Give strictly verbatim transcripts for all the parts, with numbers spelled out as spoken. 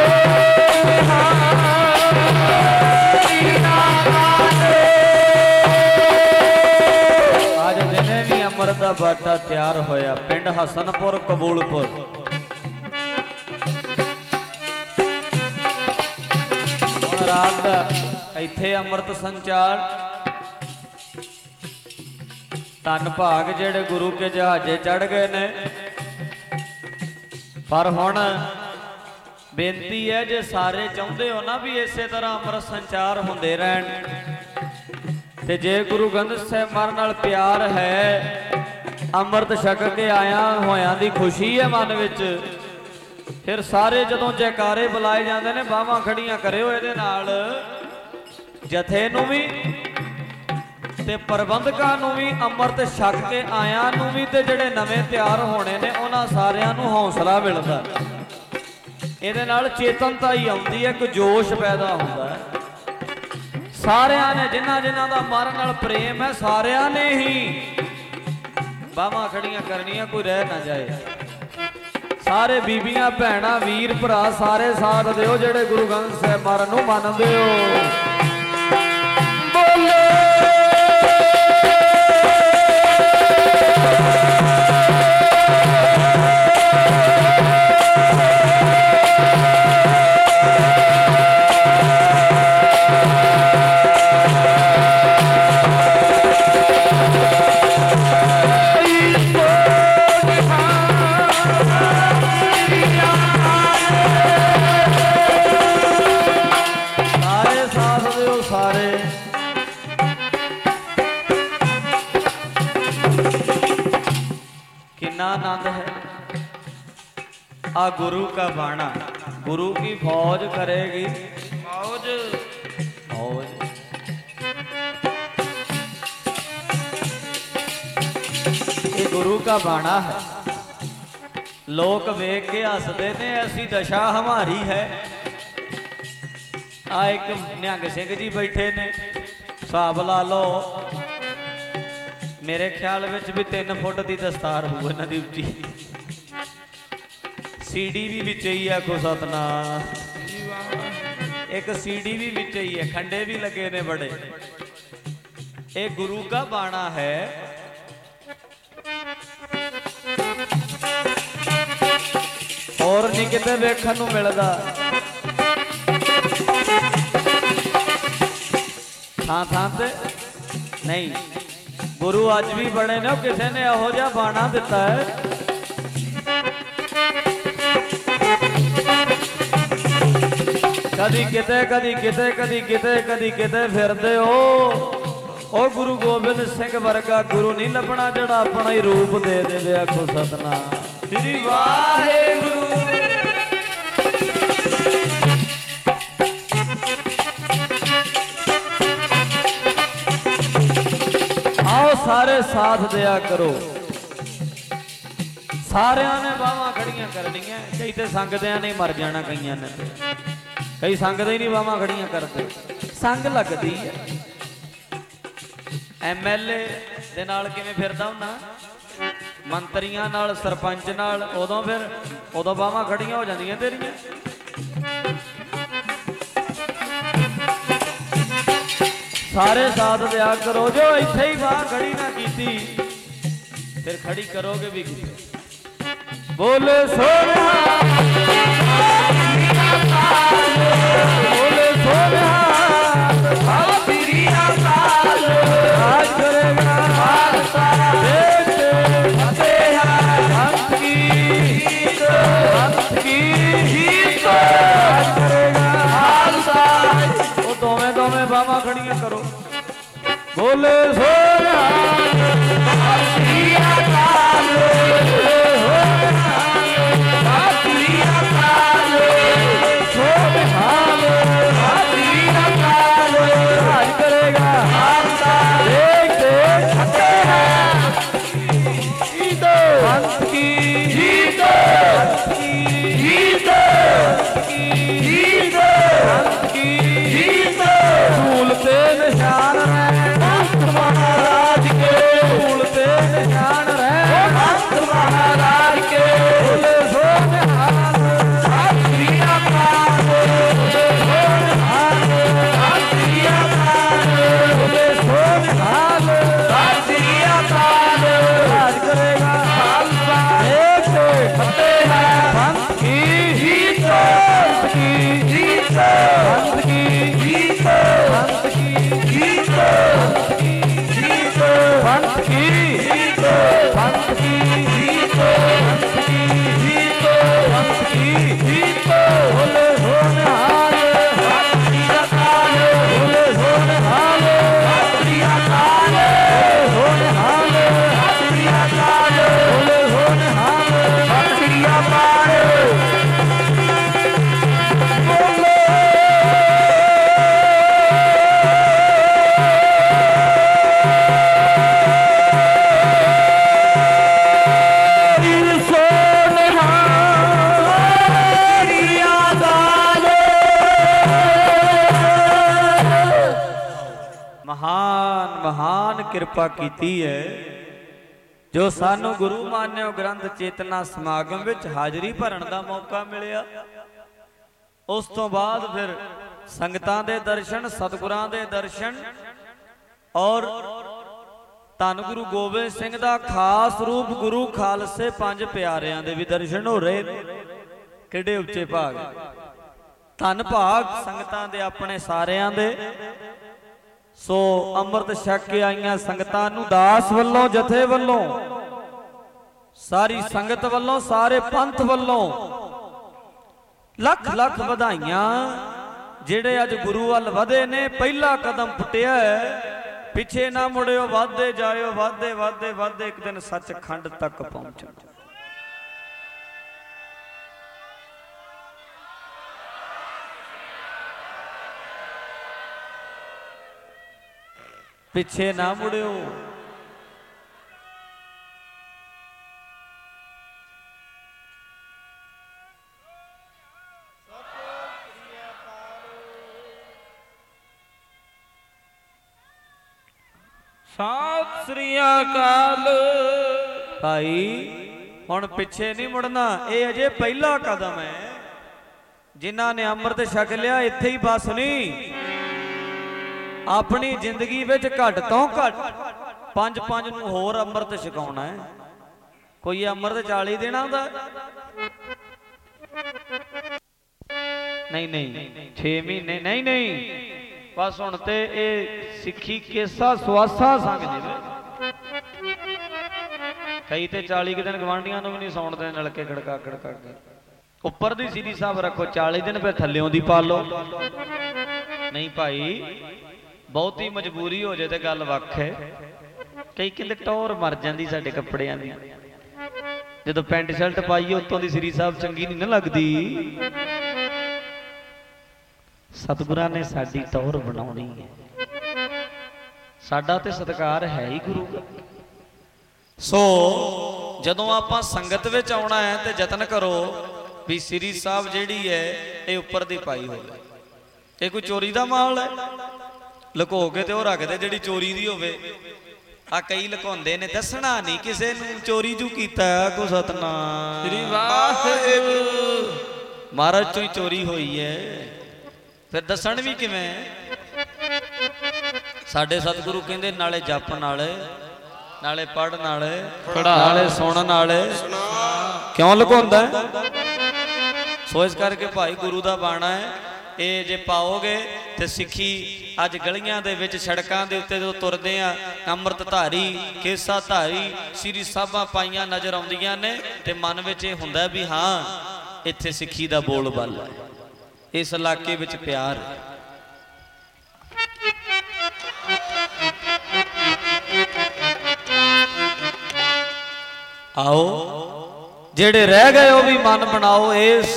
दा बाटा तैयार होया पिंड हसनपुर कबूलपुर। रात इत्थे अमृत संचार धन भाग जेड़े गुरु के जहाजे चढ़ गए ने। पर हुण बेनती है जे सारे चाहुंदे हो ना भी इसे तरह अमृत संचार होंदे रहन ते जे गुरु ग्रंथ साहिब महाराज नाल प्यार है अमृत छक के आया होया दी खुशी है मन विच, फिर सारे जदों जयकारे बुलाए जाते ने बाहां खड़ियां करियो इहदे नाल जथे नूं भी ते प्रबंधकां नूं भी अमृत छक के आया नूं भी ते जिहड़े नवें तैयार होने ने उन्हां सारियां नूं हौसला मिलदा। इहदे नाल चेतनता ही आउंदी है, एक जोश पैदा हुंदा है। सारियां ने जिन्हां जिन्हां दा महाराज नाल प्रेम है सारियां ने ही बाहां खड़ियां करनियां, कोई रह ना जाए। सारे बीबियां भैणां वीर भरा सारे साथ दिओ जेड़े गुरु ग्रंथ साहिब महाराज नूं मनदे हो। बोले आनंद है। आ गुरु का बाणा गुरु की फौज करेगी फौज फौज। ये गुरु का बाणा है। लोग वेख के हसते ने ऐसी दशा हमारी है। आ एक निहंग सिंह जी बैठे ने, हिसाब ला लो मेरे ख्याल विच भी तीन फुट की दस्तार हो इन्हां दी उच्ची। सीडी भी विच ही है को सतनाम, एक सीडी भी विच ही है, खंडे भी लगे ने बड़े। एक गुरु का बाणा है। और नहीं किते वेखण नूं मिलदा। थां थां ते नहीं, गुरु अज भी बड़े ने, किसी ने यहो जिहा बाणा दिता है। कदी किते कदी किते कदी किते कदी किते फिरदे हो। ओ गुरु गोबिंद सिंह वर्गा गुरु नहीं लभना जिहड़ा अपना ही रूप दे दे। आखो सतनाम श्री वाहिगुरू। आओ सारे साथ दिया करो। सारिया ने बाहां खड़ियां करनियां। कई तो संगदियां नहीं मर जाना, कई ने कई संगदे ही नहीं बाहां खड़ियां करते। संग लगती है। एम एल ए दे नाल किवें फिरदा हुंदा, मंत्रियां नाल सरपंच नाल, उदों फिर उदों बाहां खड़ियां हो जांदियां तेरियां। सारे साथ दिया करो। जो इत्थे ही बाह खड़ी ना कीती फिर खड़ी करोगे भी किते। बोले सोनिया बोले सोनिया आज करेगा वो दोवें दोवें बाहां खड़ियां करो। बोले सोनिया निशान ਕਿਰਪਾ ਕੀਤੀ ਹੈ ਜੋ ਸਾਨੂੰ ਗੁਰੂ ਮਾਨਿਓ ਗ੍ਰੰਥ ਚੇਤਨਾ ਸਮਾਗਮ ਵਿੱਚ ਹਾਜ਼ਰੀ ਭਰਨ ਦਾ ਮੌਕਾ ਮਿਲਿਆ। ਉਸ ਤੋਂ ਬਾਅਦ ਫਿਰ ਸੰਗਤਾਂ ਦੇ ਦਰਸ਼ਨ, ਸਤਿਗੁਰਾਂ ਦੇ ਦਰਸ਼ਨ ਔਰ ਧੰਨ ਗੁਰੂ ਗੋਬਿੰਦ ਸਿੰਘ ਦਾ ਖਾਸ ਰੂਪ ਗੁਰੂ ਖਾਲਸੇ ਪੰਜ ਪਿਆਰਿਆਂ ਦੇ ਵੀ ਦਰਸ਼ਨ ਹੋ ਰਹੇ ਨੇ। ਕਿਹੜੇ ਉੱਚੇ ਭਾਗ, ਧੰਨ ਭਾਗ ਸੰਗਤਾਂ ਦੇ ਆਪਣੇ ਸਾਰਿਆਂ ਦੇ। ਸੋ ਅੰਮ੍ਰਿਤ ਛਕ ਕੇ ਆਈਆਂ ਸੰਗਤਾਂ ਨੂੰ ਦਾਸ ਵੱਲੋਂ, ਜਥੇ ਵੱਲੋਂ, ਸਾਰੀ ਸੰਗਤ ਵੱਲੋਂ, ਸਾਰੇ ਪੰਥ ਵੱਲੋਂ ਲੱਖ ਲੱਖ ਵਧਾਈਆਂ। ਜਿਹੜੇ ਅੱਜ ਗੁਰੂ ਵੱਲ ਵਧੇ ਨੇ, ਪਹਿਲਾ ਕਦਮ ਪੁੱਟਿਆ ਹੈ, ਪਿੱਛੇ ਨਾ ਮੁੜਿਓ, ਵਧਦੇ ਜਾਇਓ, ਵਧਦੇ ਵਧਦੇ ਵਧਦੇ ਇੱਕ ਦਿਨ ਸੱਚਖੰਡ ਤੱਕ ਪਹੁੰਚੋ। ਪਿੱਛੇ ਨਾ ਮੁੜਿਓ। ਸਤਿ ਸ੍ਰੀ ਅਕਾਲ। ਭਾਈ ਹੁਣ ਪਿੱਛੇ ਨਹੀਂ ਮੁੜਨਾ, ਇਹ ਅਜੇ ਪਹਿਲਾ ਕਦਮ ਹੈ। ਜਿਨ੍ਹਾਂ ਨੇ ਅੰਮ੍ਰਿਤ ਛਕ ਲਿਆ ਇੱਥੇ ਹੀ ਬਸ ਨਹੀਂ, ਆਪਣੀ ਜ਼ਿੰਦਗੀ ਵਿੱਚ ਘੱਟ ਤੋਂ ਘੱਟ ਪੰਜ ਪੰਜ ਨੂੰ ਹੋਰ ਅੰਮ੍ਰਿਤ ਛਕਾਉਣਾ ਹੈ। ਕੋਈ ਅੰਮ੍ਰਿਤ ਚਾਲੀ ਦੇਣਾ ਹੁੰਦਾ? ਨਹੀਂ ਨਹੀਂ, ਛੇ ਮਹੀਨੇ ਨਹੀਂ ਨਹੀਂ, ਬਸ ਹੁਣ ਤੇ ਇਹ ਸਿੱਖੀ ਕੇਸਾ ਸਵਾਸਾ ਸੰਗ ਜਿਵੇਂ। ਕਈ ਤੇ ਚਾਲੀ ਦਿਨ ਗਵਾਂਢੀਆਂ ਨੂੰ ਵੀ ਨਹੀਂ ਸੌਣ ਦੇ, ਨਲਕੇ ਖੜਕਾ ਖੜਕਾ ਕੇ। ਉੱਪਰ ਦੀ ਸ੍ਰੀ ਸਾਹਿਬ ਰੱਖੋ ਚਾਲੀ ਦਿਨ, ਫਿਰ ਥੱਲਿਓਂ ਦੀ ਪਾ ਲਓ। ਨਹੀਂ ਭਾਈ, ਬਹੁਤੀ ਮਜਬੂਰੀ ਹੋ ਜੇ ਤੇ ਗੱਲ ਵੱਖ ਹੈ। ਕਈ ਕਹਿੰਦੇ ਟੌਰ ਮਰ ਜਾਂਦੀ ਸਾਡੇ ਕੱਪੜਿਆਂ ਦੀ, ਜਦੋਂ ਪੈਂਟ ਸ਼ਰਟ ਪਾਈਏ ਉੱਤੋਂ ਦੀ ਸ੍ਰੀ ਸਾਹਿਬ ਚੰਗੀ ਨਹੀਂ ਨਾ ਲੱਗਦੀ। ਸਤਿਗੁਰਾਂ ਨੇ ਸਾਡੀ ਟੌਰ ਬਣਾਉਣੀ ਹੈ, ਸਾਡਾ ਤੇ ਸਤਿਕਾਰ ਹੈ ਹੀ ਗੁਰੂ ਦਾ। ਸੋ ਜਦੋਂ ਆਪਾਂ ਸੰਗਤ ਵਿੱਚ ਆਉਣਾ ਹੈ ਤੇ ਯਤਨ ਕਰੋ ਵੀ ਸ੍ਰੀ ਸਾਹਿਬ ਜਿਹੜੀ ਹੈ ਇਹ ਉੱਪਰ ਦੀ ਪਾਈ ਹੋਵੇ। ਇਹ ਕੋਈ ਚੋਰੀ ਦਾ ਮਾਹੌਲ ਹੈ? ਲੁਕੋ ਕੇ ਤੇ ਉਹ ਰੱਖਦੇ ਜਿਹੜੀ ਚੋਰੀ ਦੀ ਹੋਵੇ। ਆ ਕਈ ਲੁਕਾਉਂਦੇ ਨੇ, ਦੱਸਣਾ ਨਹੀਂ ਕਿਸੇ ਨੂੰ ਚੋਰੀ ਜੂ ਕੀਤਾ ਕੋ। ਸਤਨਾਮ ਸ੍ਰੀ ਵਾਹਿਗੁਰੂ। ਮਹਾਰਾਜ ਚੋਂ ਹੀ ਚੋਰੀ ਹੋਈ ਹੈ, ਫਿਰ ਦੱਸਣ ਵੀ ਕਿਵੇਂ? ਸਾਡੇ ਸਤਿਗੁਰੂ ਕਹਿੰਦੇ ਨਾਲੇ ਜਪ ਨਾਲੇ ਨਾਲੇ ਪੜ੍ਹ ਨਾਲੇ ਨਾਲੇ ਸੁਣ ਨਾਲੇ। ਕਿਉਂ ਲੁਕਾਉਂਦਾ? ਸੋ ਇਸ ਕਰਕੇ ਭਾਈ ਗੁਰੂ ਦਾ ਬਾਣਾ ਹੈ, ਇਹ ਜੇ ਪਾਓਗੇ ਤੇ ਸਿੱਖੀ। ਅੱਜ ਗਲੀਆਂ ਦੇ ਵਿੱਚ, ਸੜਕਾਂ ਦੇ ਉੱਤੇ ਜਦੋਂ ਤੁਰਦੇ ਆ, ਅੰਮ੍ਰਿਤ ਧਾਰੀ, ਕੇਸਾ ਧਾਰੀ ਸ੍ਰੀ ਸਾਹਿਬਾਂ ਪਾਈਆਂ ਨਜ਼ਰ ਆਉਂਦੀਆਂ ਨੇ ਤੇ ਮਨ ਵਿੱਚ ਇਹ ਹੁੰਦਾ ਵੀ ਹਾਂ ਇੱਥੇ ਸਿੱਖੀ ਦਾ ਬੋਲ ਬਾਲਾ ਹੈ, ਇਸ ਇਲਾਕੇ ਵਿੱਚ ਪਿਆਰ ਹੈ। ਆਓ ਜਿਹੜੇ ਰਹਿ ਗਏ ਉਹ ਵੀ ਮਨ ਬਣਾਓ, ਇਸ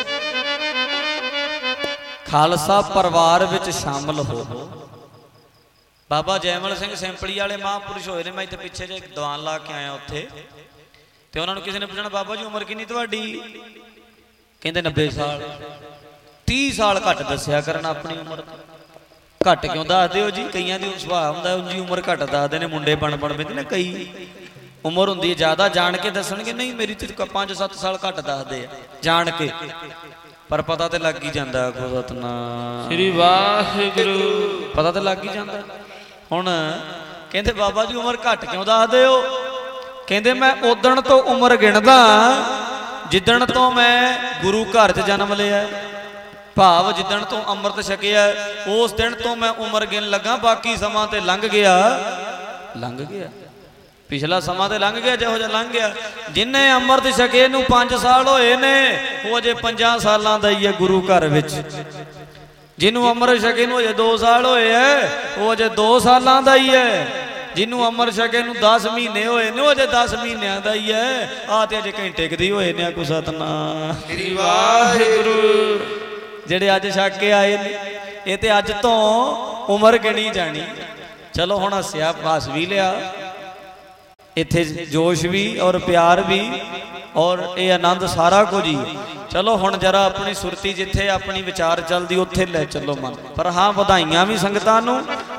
ਖਾਲਸਾ ਪਰਿਵਾਰ ਵਿੱਚ ਸ਼ਾਮਲ ਹੋਵੋ। ਬਾਬਾ ਜੈਮਲ ਸਿੰਘ ਸਿੰਪਲੀ ਵਾਲੇ ਮਹਾਂਪੁਰਸ਼ ਹੋਏ ਨੇ। ਮੈਂ ਇੱਥੇ ਪਿੱਛੇ ਜੇ ਦੀਵਾਨ ਲਾ ਕੇ ਆਇਆ ਉੱਥੇ, ਤੇ ਉਹਨਾਂ ਨੂੰ ਕਿਸੇ ਨੇ ਪੁੱਛਣਾ ਬਾਬਾ ਜੀ ਉਮਰ ਕਿੰਨੀ ਤੁਹਾਡੀ? ਕਹਿੰਦੇ ਨੱਬੇ ਸਾਲ। ਤੀਹ ਸਾਲ ਘੱਟ ਦੱਸਿਆ ਕਰਨ ਆਪਣੀ ਉਮਰ। ਘੱਟ ਕਿਉਂ ਦੱਸਦੇ ਹੋ ਜੀ? ਕਈਆਂ ਦੀ ਸੁਭਾਅ ਹੁੰਦਾ ਉਂਝ ਉਮਰ ਘੱਟ ਦੱਸਦੇ ਨੇ, ਮੁੰਡੇ ਬਣ ਬਣ ਪੈਂਦੇ ਨੇ। ਕਈ ਉਮਰ ਹੁੰਦੀ ਹੈ ਜ਼ਿਆਦਾ, ਜਾਣ ਕੇ ਦੱਸਣਗੇ ਨਹੀਂ ਮੇਰੀ ਤੇ ਪੰਜ ਸੱਤ ਸਾਲ ਘੱਟ ਦੱਸਦੇ ਆ ਜਾਣ ਕੇ, ਪਰ ਪਤਾ ਤੇ ਲੱਗ ਹੀ ਜਾਂਦਾ। ਸਤਨਾਮ ਸ੍ਰੀ ਵਾਹਿਗੁਰੂ। ਪਤਾ ਤੇ ਲੱਗ ਹੀ ਜਾਂਦਾ। ਹੁਣ ਕਹਿੰਦੇ ਬਾਬਾ ਜੀ ਉਮਰ ਘੱਟ ਕਿਉਂ ਦੱਸਦੇ ਹੋ? ਕਹਿੰਦੇ ਮੈਂ ਉਦਣ ਤੋਂ ਉਮਰ ਗਿਣਦਾ ਜਿੱਦਣ ਤੋਂ ਮੈਂ ਗੁਰੂ ਘਰ 'ਚ ਜਨਮ ਲਿਆ, ਭਾਵ ਜਿੱਦਣ ਤੋਂ ਅੰਮ੍ਰਿਤ ਛਕਿਆ ਉਸ ਦਿਨ ਤੋਂ ਮੈਂ ਉਮਰ ਗਿਣ ਲੱਗਾ। ਬਾਕੀ ਸਮਾਂ ਤੇ ਲੰਘ ਗਿਆ, ਲੰਘ ਗਿਆ, ਪਿਛਲਾ ਸਮਾਂ ਤੇ ਲੰਘ ਗਿਆ ਜਿਹੋ ਜਿਹਾ ਲੰਘ ਗਿਆ। ਜਿੰਨੇ ਅੰਮ੍ਰਿਤ ਛਕੇ ਨੂੰ ਪੰਜ ਸਾਲ ਹੋਏ ਨੇ ਉਹ ਅਜੇ ਪੰਜਾਂ ਸਾਲਾਂ ਦਾ ਹੀ ਹੈ ਗੁਰੂ ਘਰ ਵਿੱਚ। ਜਿਹਨੂੰ ਅੰਮ੍ਰਿਤ ਛਕੇ ਨੂੰ ਅਜੇ ਦੋ ਸਾਲ ਹੋਏ ਹੈ ਉਹ ਅਜੇ ਦੋ ਸਾਲਾਂ ਦਾ ਹੀ ਹੈ। ਜਿਹਨੂੰ ਅੰਮ੍ਰਿਤ ਛਕੇ ਨੂੰ ਦਸ ਮਹੀਨੇ ਹੋਏ ਨੇ ਉਹ ਅਜੇ ਦਸ ਮਹੀਨਿਆਂ ਦਾ ਹੀ ਹੈ। ਆਹ ਤੇ ਅਜੇ ਘੰਟੇ ਕਦੀ ਹੋਏ ਨੇ। ਕੋ ਸਤਨਾਮ ਸ੍ਰੀ ਵਾਹਿਗੁਰੂ। ਜਿਹੜੇ ਅੱਜ ਛਕ ਕੇ ਆਏ ਨੇ ਇਹ ਤੇ ਅੱਜ ਤੋਂ ਉਮਰ ਗਿਣੀ ਜਾਣੀ। ਚਲੋ ਹੁਣ ਹੱਸਿਆ ਪਾਸ ਵੀ ਲਿਆ, ਇੱਥੇ ਜੋਸ਼ ਵੀ ਔਰ ਪਿਆਰ ਵੀ ਔਰ ਇਹ ਆਨੰਦ ਸਾਰਾ ਕੁਝ ਹੀ। ਚਲੋ ਹੁਣ ਜਰਾ ਆਪਣੀ ਸੁਰਤੀ ਜਿੱਥੇ ਆਪਣੀ ਵਿਚਾਰ ਚੱਲਦੀ ਉੱਥੇ ਲੈ ਚੱਲੋ ਮਨ। ਪਰ ਹਾਂ ਵਧਾਈਆਂ ਵੀ ਸੰਗਤਾਂ ਨੂੰ,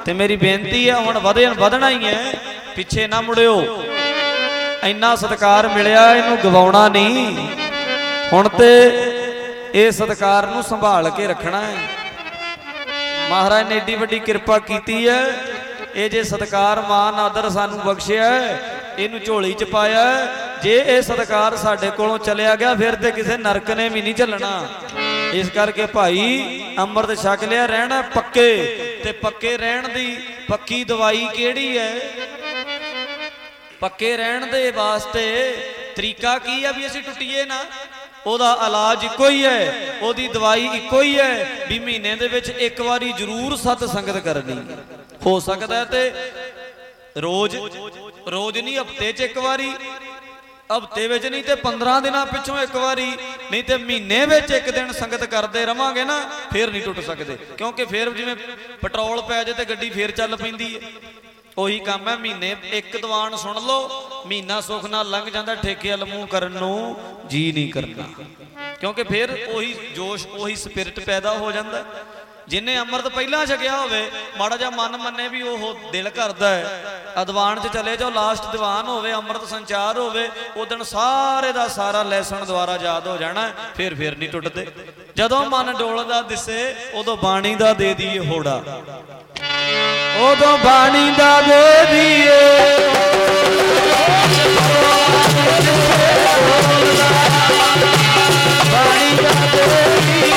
ਤੇ ਮੇਰੀ ਬੇਨਤੀ ਹੈ ਹੁਣ ਵਧੇ ਵਧਣਾ ਹੀ ਹੈ, ਪਿੱਛੇ ਨਾ ਮੁੜਿਓ। ਇੰਨਾ ਸਤਿਕਾਰ ਮਿਲਿਆ, ਇਹਨੂੰ ਗਵਾਉਣਾ ਨਹੀਂ। ਹੁਣ ਤੇ ਇਹ ਸਤਿਕਾਰ ਨੂੰ ਸੰਭਾਲ ਕੇ ਰੱਖਣਾ ਹੈ। ਮਹਾਰਾਜ ਨੇ ਏਡੀ ਵੱਡੀ ਕਿਰਪਾ ਕੀਤੀ ਹੈ। ਇਹ ਜੇ ਸਤਿਕਾਰ ਮਾਨ ਆਦਰ ਸਾਨੂੰ ਬਖਸ਼ਿਆ, ਇਹਨੂੰ ਝੋਲੀ ਚ ਪਾਇਆ। ਜੇ ਇਹ ਸਤਿਕਾਰ ਸਾਡੇ ਕੋਲੋਂ ਚਲਿਆ ਗਿਆ ਫਿਰ ਤੇ ਕਿਸੇ ਨਰਕ ਨੇ ਵੀ ਨਹੀਂ ਝੱਲਣਾ। ਇਸ ਕਰਕੇ ਭਾਈ ਅੰਮ੍ਰਿਤ ਛਕ ਲਿਆ, ਰਹਿਣਾ ਪੱਕੇ। ਤੇ ਪੱਕੇ ਰਹਿਣ ਦੀ ਪੱਕੀ ਦਵਾਈ ਕਿਹੜੀ ਹੈ? ਪੱਕੇ ਰਹਿਣ ਦੇ ਵਾਸਤੇ ਤਰੀਕਾ ਕੀ ਹੈ ਵੀ ਅਸੀਂ ਟੁੱਟੀਏ ਨਾ? ਉਹਦਾ ਇਲਾਜ ਇੱਕੋ ਹੀ ਹੈ, ਉਹਦੀ ਦਵਾਈ ਇੱਕੋ ਹੀ ਹੈ ਵੀ ਮਹੀਨੇ ਦੇ ਵਿੱਚ ਇੱਕ ਵਾਰੀ ਜ਼ਰੂਰ ਸਤ ਸੰਗਤ ਕਰਨੀ। ਹੋ ਸਕਦਾ ਤੇ ਰੋਜ਼ ਰੋਜ਼ ਨਹੀਂ, ਹਫ਼ਤੇ 'ਚ ਇੱਕ ਵਾਰੀ, ਹਫ਼ਤੇ ਵਿੱਚ ਨਹੀਂ ਤੇ ਪੰਦਰਾਂ ਦਿਨਾਂ ਪਿੱਛੋਂ ਇੱਕ ਵਾਰੀ, ਨਹੀਂ ਤੇ ਮਹੀਨੇ ਵਿੱਚ ਇੱਕ ਦਿਨ ਸੰਗਤ ਕਰਦੇ ਰਵਾਂਗੇ ਨਾ, ਫੇਰ ਨਹੀਂ ਟੁੱਟ ਸਕਦੇ। ਕਿਉਂਕਿ ਫੇਰ ਜਿਵੇਂ ਪੈਟਰੋਲ ਪੈ ਜਾਏ ਤੇ ਗੱਡੀ ਫੇਰ ਚੱਲ ਪੈਂਦੀ ਹੈ। ਉਹੀ ਕੰਮ ਹੈ। ਮਹੀਨੇ ਇੱਕ ਦੀਵਾਨ ਸੁਣ ਲਓ, ਮਹੀਨਾ ਸੁੱਖ ਨਾਲ ਲੰਘ ਜਾਂਦਾ, ਠੇਕੇ ਵੱਲ ਮੂੰਹ ਕਰਨ ਨੂੰ ਜੀ ਨਹੀਂ ਕਰਨਾ। ਕਿਉਂਕਿ ਫਿਰ ਉਹੀ ਜੋਸ਼, ਉਹੀ ਸਪਿਰਿਟ ਪੈਦਾ ਹੋ ਜਾਂਦਾ। ਜਿੰਨੇ ਅੰਮ੍ਰਿਤ ਪਹਿਲਾਂ ਛਕਿਆ ਹੋਵੇ, ਮਾੜਾ ਜਿਹਾ ਮਨ ਮੰਨੇ ਵੀ ਉਹ ਦਿਲ ਕਰਦਾ ਹੈ ਅਦਵਾਨ 'ਚ ਚਲੇ ਜਾਓ, ਲਾਸਟ ਦੀਵਾਨ ਹੋਵੇ, ਅੰਮ੍ਰਿਤ ਸੰਚਾਰ ਹੋਵੇ, ਉਦਣ ਸਾਰੇ ਦਾ ਸਾਰਾ ਲੈਸਨ ਦੁਆਰਾ ਯਾਦ ਹੋ ਜਾਣਾ। ਫਿਰ ਫਿਰ ਨਹੀਂ ਟੁੱਟਦੇ। ਜਦੋਂ ਮਨ ਡੋਲਦਾ ਦਿਸੇ, ਉਦੋਂ ਬਾਣੀ ਦਾ ਦੇ ਦਈਏ ਹੋੜਾ, ਉਦੋਂ ਬਾਣੀ ਦਾ ਦੇ ਦਈਏ ਬਾਣੀ ਦਾ ਦੇ ਦਈਏ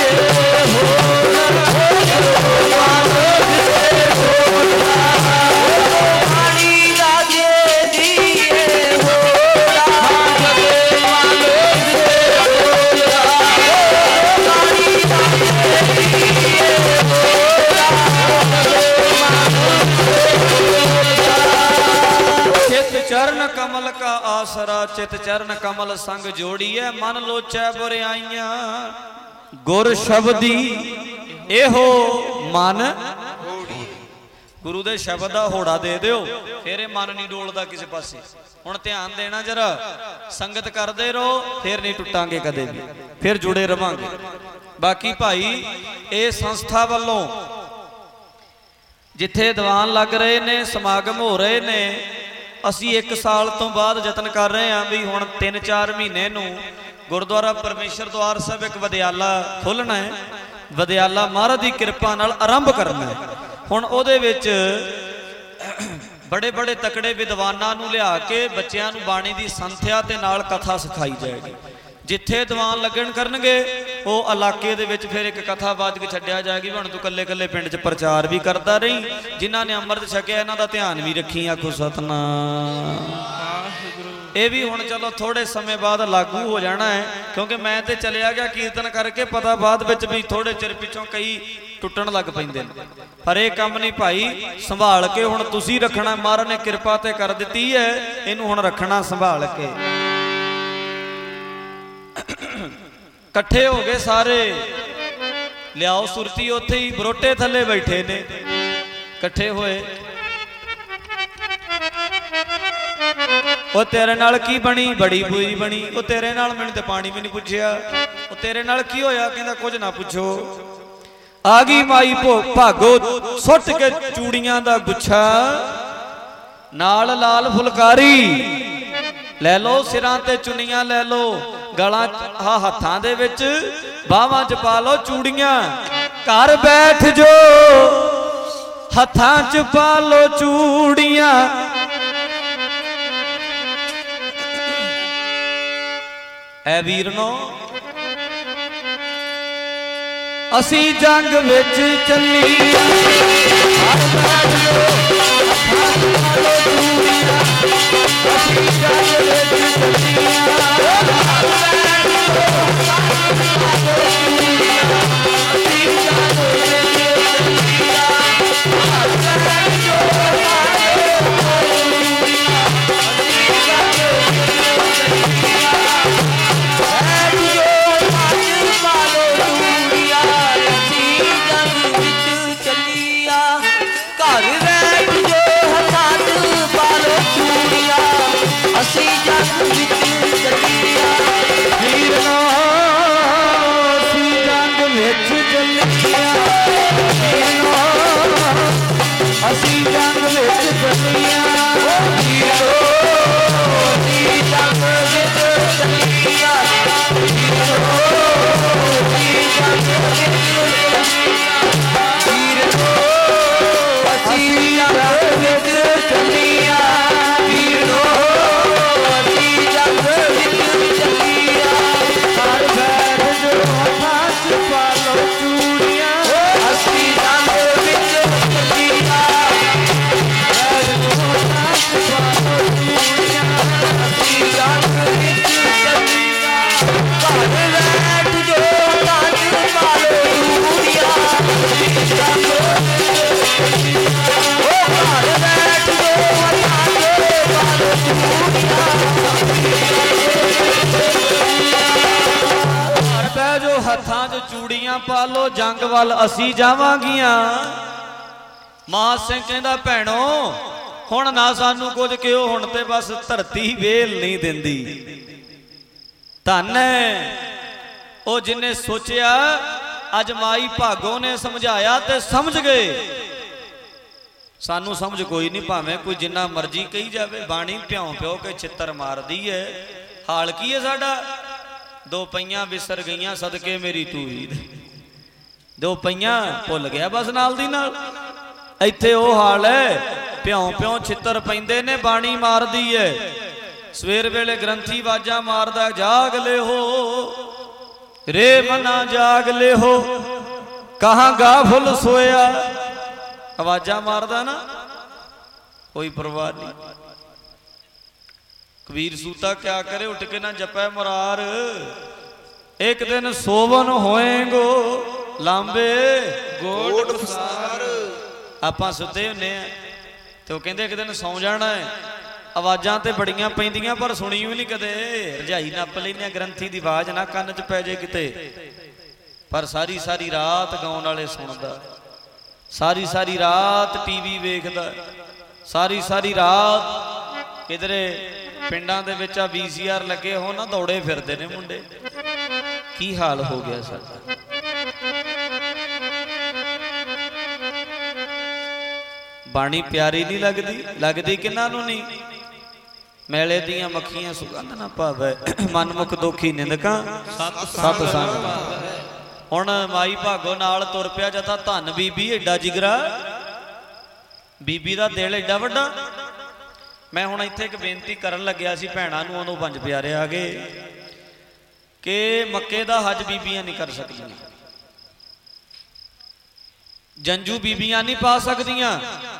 चरण कमल का आसरा, चित चरण कमल संग जोड़िए, मन लोचै बुराइयां गुर शब्दी एहो मन। गुरु दे शब्द दा होड़ा दे दिओ, फिर ये मन नहीं डोलदा किसी पासे। हुण ध्यान देना जरा, संगत करदे रहो, फिर नहीं टुटांगे कदे भी, फिर जुड़े रवांगे। बाकी भाई ये संस्था वालों जिथे दीवान लग रहे ने, समागम हो रहे ने, ਅਸੀਂ एक साल तो बाद यतन कर रहे हैं भी हुण तीन चार महीने नूं गुरुद्वारा परमेश्वर द्वार साहिब एक विद्याला खोलना है। विद्याला महाराज की कृपा नाल आरंभ करना है। हुण उहदे विच बड़े बड़े तकड़े विद्वानां नूं लिया के बच्चिआं नूं बाणी दी संथ्या ते नाल कथा सिखाई जाएगी। जिथे दीवान लगन करनगे ਉਹ ਇਲਾਕੇ ਦੇ ਵਿੱਚ ਫਿਰ ਇੱਕ ਕਥਾ ਬਾਜ ਕੇ ਛੱਡਿਆ ਜਾਏਗੀ। ਹੁਣ ਤੂੰ ਕੱਲੇ ਕੱਲੇ ਪਿੰਡ 'ਚ ਪ੍ਰਚਾਰ ਵੀ ਕਰਦਾ ਰਹੀਂ, ਜਿਨ੍ਹਾਂ ਨੇ ਅੰਮ੍ਰਿਤ ਛਕਿਆ ਇਹਨਾਂ ਦਾ ਧਿਆਨ ਵੀ ਰੱਖੀ। ਆਖੋ ਸਤਨਾਮ। ਇਹ ਵੀ ਹੁਣ ਚਲੋ ਥੋੜੇ ਸਮੇਂ ਬਾਅਦ ਲਾਗੂ ਹੋ ਜਾਣਾ ਹੈ, ਕਿਉਂਕਿ ਮੈਂ ਤੇ ਚਲਿਆ ਗਿਆ ਕੀਰਤਨ ਕਰਕੇ, ਪਤਾ ਬਾਅਦ ਵਿੱਚ ਵੀ ਥੋੜੇ ਚਿਰ ਪਿੱਛੋਂ ਕਈ ਟੁੱਟਣ ਲੱਗ ਪੈਂਦੇ ਨੇ। ਪਰ ਇਹ ਕੰਮ ਨਹੀਂ ਭਾਈ, ਸੰਭਾਲ ਕੇ ਹੁਣ ਤੁਸੀਂ ਰੱਖਣਾ। ਮਹਾਰਾਜ ਨੇ ਕਿਰਪਾ ਤੇ ਕਰ ਦਿੱਤੀ ਹੈ, ਇਹਨੂੰ ਹੁਣ ਰੱਖਣਾ ਸੰਭਾਲ ਕੇ। ਇਕੱਠੇ ਹੋ ਗਏ ਸਾਰੇ, ਲਿਆਓ ਸੁਰਤੀ, ਉੱਥੇ ਹੀ ਬਰੋਟੇ ਥੱਲੇ ਬੈਠੇ ਨੇ ਇਕੱਠੇ ਹੋਏ। ਉਹ ਤੇਰੇ ਨਾਲ ਕੀ ਬਣੀ? ਬੜੀ ਬੁਰੀ ਬਣੀ। ਉਹ ਤੇਰੇ ਨਾਲ ਮੈਨੂੰ ਤੇ ਪਾਣੀ ਵੀ ਨਹੀਂ ਪੁੱਛਿਆ। ਉਹ ਤੇਰੇ ਨਾਲ ਕੀ ਹੋਇਆ? ਕਹਿੰਦਾ ਕੁਝ ਨਾ ਪੁੱਛੋ। ਆ ਗਈ ਮਾਈ ਭਾਗੋ, ਸੁੱਟ ਕੇ ਚੂੜੀਆਂ ਦਾ ਗੁੱਛਾ, ਨਾਲ ਲਾਲ ਫੁਲਕਾਰੀ ਲੈ ਲਓ, ਸਿਰਾਂ ਤੇ ਚੁੰਨੀਆਂ ਲੈ ਲਓ, ਗਲਾਂ ਆ ਹੱਥਾਂ ਦੇ ਵਿੱਚ, ਬਾਹਾਂ 'ਚ ਪਾ ਲਓ ਚੂੜੀਆਂ। ਘਰ ਬੈਠ ਜੋ, ਹੱਥਾਂ 'ਚ ਪਾ ਲਓ ਚੂੜੀਆਂ। ਐ ਵੀਰਨੋ, ਅਸੀਂ ਜੰਗ ਵਿੱਚ ਚੱਲੀਆਂ। ਘਰ ਬੈਠ ਜੋ, ਹੱਥਾਂ 'ਚ ਪਾ ਲਓ ਚੂੜੀਆਂ। ਅਸੀਂ ਜੰਗ ਵਿੱਚ ਚੱਲੀਆਂ। ਅਸੀਂ ਵਰਦੀਆਂ ਪਾ ਲੋ, ਜੰਗ ਵੱਲ ਅਸੀਂ ਜਾਵਾਂਗੀਆਂ। ਮਹਾਂ ਸਿੰਘ ਕਹਿੰਦਾ ਭੈਣੋ ਹੁਣ ਨਾ ਸਾਨੂੰ ਕੁਝ ਕਿਉ, ਹੁਣ ਤੇ ਬਸ ਧਰਤੀ ਵੇਲ ਨਹੀਂ ਦਿੰਦੀ। ਧੰਨ ਹੈ ਉਹ ਜਿਨੇ ਸੋਚਿਆ, ਅੱਜ ਮਾਈ ਭਾਗੋ ਨੇ ਸਮਝਾਇਆ ਤੇ ਸਮਝ ਗਏ। ਸਾਨੂੰ ਸਮਝ ਕੋਈ ਨਹੀਂ, ਭਾਵੇਂ ਕੋਈ ਜਿੰਨਾ ਮਰਜ਼ੀ ਕਹੀ ਜਾਵੇ। ਬਾਣੀ ਭਿਉਂ ਪਿਓ ਕੇ ਛਿੱਤਰ ਮਾਰਦੀ ਹੈ। ਹਾਲ ਕੀ ਹੈ ਸਾਡਾ? ਦੋ ਪਈਆਂ ਵਿਸਰ ਗਈਆਂ ਸਦਕੇ ਮੇਰੀ ਤੂੰ, ਦੋ ਪਈਆਂ ਭੁੱਲ ਗਿਆ ਬਸ ਨਾਲ ਦੀ ਨਾਲ। ਇੱਥੇ ਉਹ ਹਾਲ ਹੈ, ਭਿਉਂ ਪਿਉ ਛਿੱਤਰ ਪੈਂਦੇ ਨੇ, ਬਾਣੀ ਮਾਰਦੀ ਹੈ। ਸਵੇਰ ਵੇਲੇ ਗ੍ਰੰਥੀ ਆਵਾਜ਼ਾਂ ਮਾਰਦਾ, ਜਾਗ ਲੈ ਹੋ ਰੇ ਮਨਾ ਜਾਗ ਲੈ ਹੋ, ਕਹਾਂ ਗਾਫਲ ਸੋਇਆ। ਆਵਾਜ਼ਾਂ ਮਾਰਦਾ ਨਾ, ਕੋਈ ਪਰਵਾਹ ਨਹੀਂ। ਕਬੀਰ ਸੂਤਾ ਕਿਆ ਕਰੇ, ਉੱਠ ਕੇ ਨਾ ਜਪੈ ਮੁਰਾਰ। ਇੱਕ ਦਿਨ ਸੋਵਨ ਹੋਏਗੋ ਲਾਂਬੇ ਗੋਟ ਪਸਾਰ। ਆਪਾਂ ਸੁੱਤੇ ਹੁੰਨੇ ਆ ਤੇ ਉਹ ਕਹਿੰਦੇ ਇੱਕ ਦਿਨ ਸੌਂ ਜਾਣਾ ਹੈ। ਆਵਾਜ਼ਾਂ ਤੇ ਬੜੀਆਂ ਪੈਂਦੀਆਂ ਪਰ ਸੁਣੀ ਵੀ ਨਹੀਂ ਕਦੇ। ਰਜਾਈ ਨੱਪ ਲੈਂਦੇ, ਗ੍ਰੰਥੀ ਦੀ ਆਵਾਜ਼ ਨਾ ਕੰਨ 'ਚ ਪੈ ਜੇ ਕਿਤੇ। ਪਰ ਸਾਰੀ ਸਾਰੀ ਰਾਤ ਗਾਉਣ ਵਾਲੇ ਸੁਣਦਾ, ਸਾਰੀ ਸਾਰੀ ਰਾਤ ਟੀਵੀ ਵੇਖਦਾ, ਸਾਰੀ ਸਾਰੀ ਰਾਤ ਕਿਧਰੇ ਪਿੰਡਾਂ ਦੇ ਵਿੱਚ ਆ ਵੀ ਸੀ ਆਰ ਲੱਗੇ ਹੋ ਨਾ, ਦੌੜੇ ਫਿਰਦੇ ਨੇ ਮੁੰਡੇ। ਕੀ ਹਾਲ ਹੋ ਗਿਆ ਸਾਡਾ। ਬਾਣੀ ਪਿਆਰੀ ਨਹੀਂ ਲੱਗਦੀ? ਲੱਗਦੀ ਕਿਹਨਾਂ ਨੂੰ ਨਹੀਂ? ਮੈਲੇ ਦੀਆਂ ਮੱਖੀਆਂ ਸੁਗੰਧ ਨਾ ਭਾਵੈ, ਮਨਮੁਖ ਦੋਖੀ ਨਿੰਦਕਾਂ ਸਤ ਸੰਗ। ਹੁਣ ਮਾਈ ਭਾਗੋ ਨਾਲ ਤੁਰ ਪਿਆ ਜਥਾ। ਧੰਨ ਬੀਬੀ, ਏਡਾ ਜਿਗਰਾ ਬੀਬੀ ਦਾ ਦਿਲ ਏਡਾ ਵੱਡਾ। ਮੈਂ ਹੁਣ ਇੱਥੇ ਇੱਕ ਬੇਨਤੀ ਕਰਨ ਲੱਗਿਆ ਸੀ ਭੈਣਾਂ ਨੂੰ, ਉਦੋਂ ਪੰਜ ਪਿਆਰੇ ਆ ਗਏ ਕਿ ਮੱਕੇ ਦਾ ਹੱਜ ਬੀਬੀਆਂ ਨਹੀਂ ਕਰ ਸਕਦੀਆਂ, ਜੰਜੂ ਬੀਬੀਆਂ ਨਹੀਂ ਪਾ ਸਕਦੀਆਂ।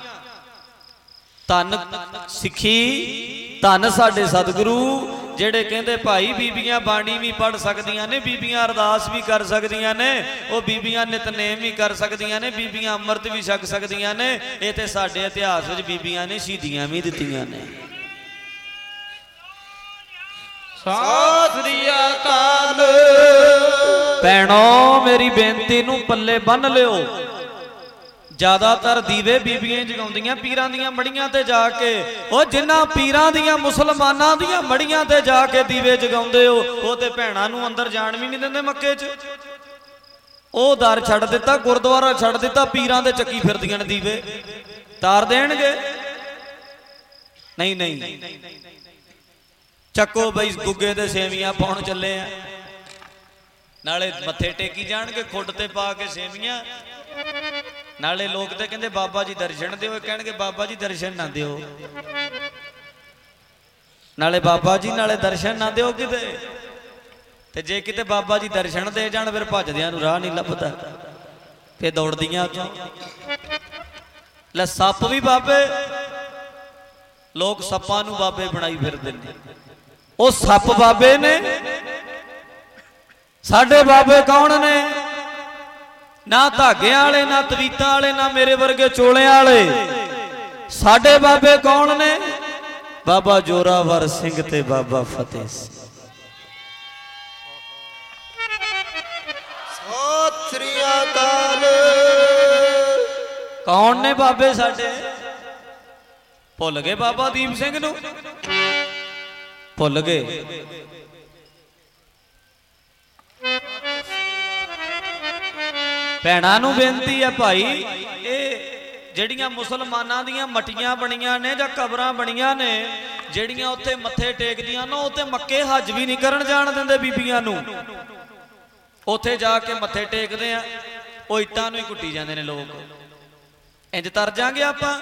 ਧੰਨ ਸਿੱਖੀ, ਧੰਨ ਸਾਡੇ ਸਤਿਗੁਰੂ ਜਿਹੜੇ ਕਹਿੰਦੇ ਭਾਈ ਬੀਬੀਆਂ ਬਾਣੀ ਵੀ ਪੜ੍ਹ ਸਕਦੀਆਂ ਨੇ, ਬੀਬੀਆਂ ਅਰਦਾਸ ਵੀ ਕਰ ਸਕਦੀਆਂ ਨੇ, ਉਹ ਬੀਬੀਆਂ ਨਿਤਨੇਮ ਵੀ ਕਰ ਸਕਦੀਆਂ ਨੇ, ਬੀਬੀਆਂ ਅੰਮ੍ਰਿਤ ਵੀ ਛਕ ਸਕਦੀਆਂ ਨੇ। ਇਹ ਤੇ ਸਾਡੇ ਇਤਿਹਾਸ ਵਿੱਚ ਬੀਬੀਆਂ ਨੇ ਸ਼ਹੀਦੀਆਂ ਵੀ ਦਿੱਤੀਆਂ ਨੇ। ਸਤਿ ਸ੍ਰੀ ਅਕਾਲ। ਭੈਣੋ ਮੇਰੀ ਬੇਨਤੀ ਨੂੰ ਪੱਲੇ ਬੰਨ ਲਿਓ। ਜ਼ਿਆਦਾਤਰ ਦੀਵੇ ਬੀਬੀਆਂ ਜਗਾਉਂਦੀਆਂ ਪੀਰਾਂ ਦੀਆਂ ਮੜੀਆਂ ਤੇ ਜਾ ਕੇ। ਉਹ ਜਿਨ੍ਹਾਂ ਪੀਰਾਂ ਦੀਆਂ ਮੁਸਲਮਾਨਾਂ ਦੀਆਂ ਮੜੀਆਂ ਤੇ ਜਾ ਕੇ ਦੀਵੇ ਜਗਾਉਂਦੇ ਹੋ, ਉਹ ਤੇ ਭੈਣਾਂ ਨੂੰ ਅੰਦਰ ਜਾਣ ਵੀ ਨਹੀਂ ਦਿੰਦੇ ਮੱਕੇ 'ਚ। ਉਹ ਦਰ ਛੱਡ ਦਿੱਤਾ, ਗੁਰਦੁਆਰਾ ਛੱਡ ਦਿੱਤਾ, ਪੀਰਾਂ ਦੇ ਚੱਕੀ ਫਿਰਦੀਆਂ ਨੇ ਦੀਵੇ। ਤਾਰ ਦੇਣਗੇ? ਨਹੀਂ ਨਹੀਂ, ਚੱਕੋ ਬਈ ਗੁੱਗੇ ਦੇ ਸੇਵੀਆਂ ਪਾਉਣ ਚੱਲੇ ਆ, ਨਾਲੇ ਮੱਥੇ ਟੇਕੀ ਜਾਣਗੇ ਖੁੱਡ ਤੇ ਪਾ ਕੇ ਸੇਵੀਆਂ। ਨਾਲੇ ਲੋਕ ਤੇ ਕਹਿੰਦੇ ਬਾਬਾ ਜੀ ਦਰਸ਼ਨ ਦਿਓ, ਕਹਿਣਗੇ ਬਾਬਾ ਜੀ ਦਰਸ਼ਨ ਨਾ ਦਿਓ। ਨਾਲੇ ਬਾਬਾ ਜੀ ਨਾਲੇ ਦਰਸ਼ਨ ਨਾ ਦਿਓ ਕਿਤੇ। ਤੇ ਜੇ ਕਿਤੇ ਬਾਬਾ ਜੀ ਦਰਸ਼ਨ ਦੇ ਜਾਣ ਫਿਰ ਭੱਜਦਿਆਂ ਨੂੰ ਰਾਹ ਨਹੀਂ ਲੱਭਦਾ, ਫੇਰ ਦੌੜਦੀਆਂ ਕਿਉਂ? ਲੈ ਸੱਪ ਵੀ ਬਾਬੇ, ਲੋਕ ਸੱਪਾਂ ਨੂੰ ਬਾਬੇ ਬਣਾਈ ਫਿਰਦੇ ਨੇ। ਉਹ ਸੱਪ ਬਾਬੇ ਨੇ, ਸਾਡੇ ਬਾਬੇ ਕੌਣ ਨੇ? ਨਾ ਧਾਗਿਆਂ ਵਾਲੇ, ਨਾ ਤਵੀਤਾਂ ਵਾਲੇ, ਨਾ ਮੇਰੇ ਵਰਗੇ ਚੋਲਿਆਂ ਵਾਲੇ। ਸਾਡੇ ਬਾਬੇ ਕੌਣ ਨੇ? ਬਾਬਾ ਜੋਰਾਵਰ ਸਿੰਘ ਤੇ ਬਾਬਾ ਫਤਿਹ ਸਿੰਘ। ਸਤਿ ਸ੍ਰੀ ਅਕਾਲ। ਕੌਣ ਨੇ ਬਾਬੇ ਸਾਡੇ? ਭੁੱਲ ਗਏ ਬਾਬਾ ਦੀਪ ਸਿੰਘ ਨੂੰ? ਭੁੱਲ ਗਏ। ਭੈਣਾਂ ਨੂੰ ਬੇਨਤੀ ਹੈ ਭਾਈ, ਇਹ ਜਿਹੜੀਆਂ ਮੁਸਲਮਾਨਾਂ ਦੀਆਂ ਮੱਟੀਆਂ ਬਣੀਆਂ ਨੇ ਜਾਂ ਕਬਰਾਂ ਬਣੀਆਂ ਨੇ, ਜਿਹੜੀਆਂ ਉੱਥੇ ਮੱਥੇ ਟੇਕਦੀਆਂ ਨਾ, ਉੱਥੇ ਮੱਕੇ ਹੱਜ ਵੀ ਨਹੀਂ ਕਰਨ ਜਾਣ ਦਿੰਦੇ ਬੀਬੀਆਂ ਨੂੰ। ਉੱਥੇ ਜਾ ਕੇ ਮੱਥੇ ਟੇਕਦੇ ਆ, ਉਹ ਇੱਟਾਂ ਨੂੰ ਹੀ ਕੁੱਟੀ ਜਾਂਦੇ ਨੇ ਲੋਕ। ਇੰਜ ਤਰ ਜਾਾਂਗੇ ਆਪਾਂ।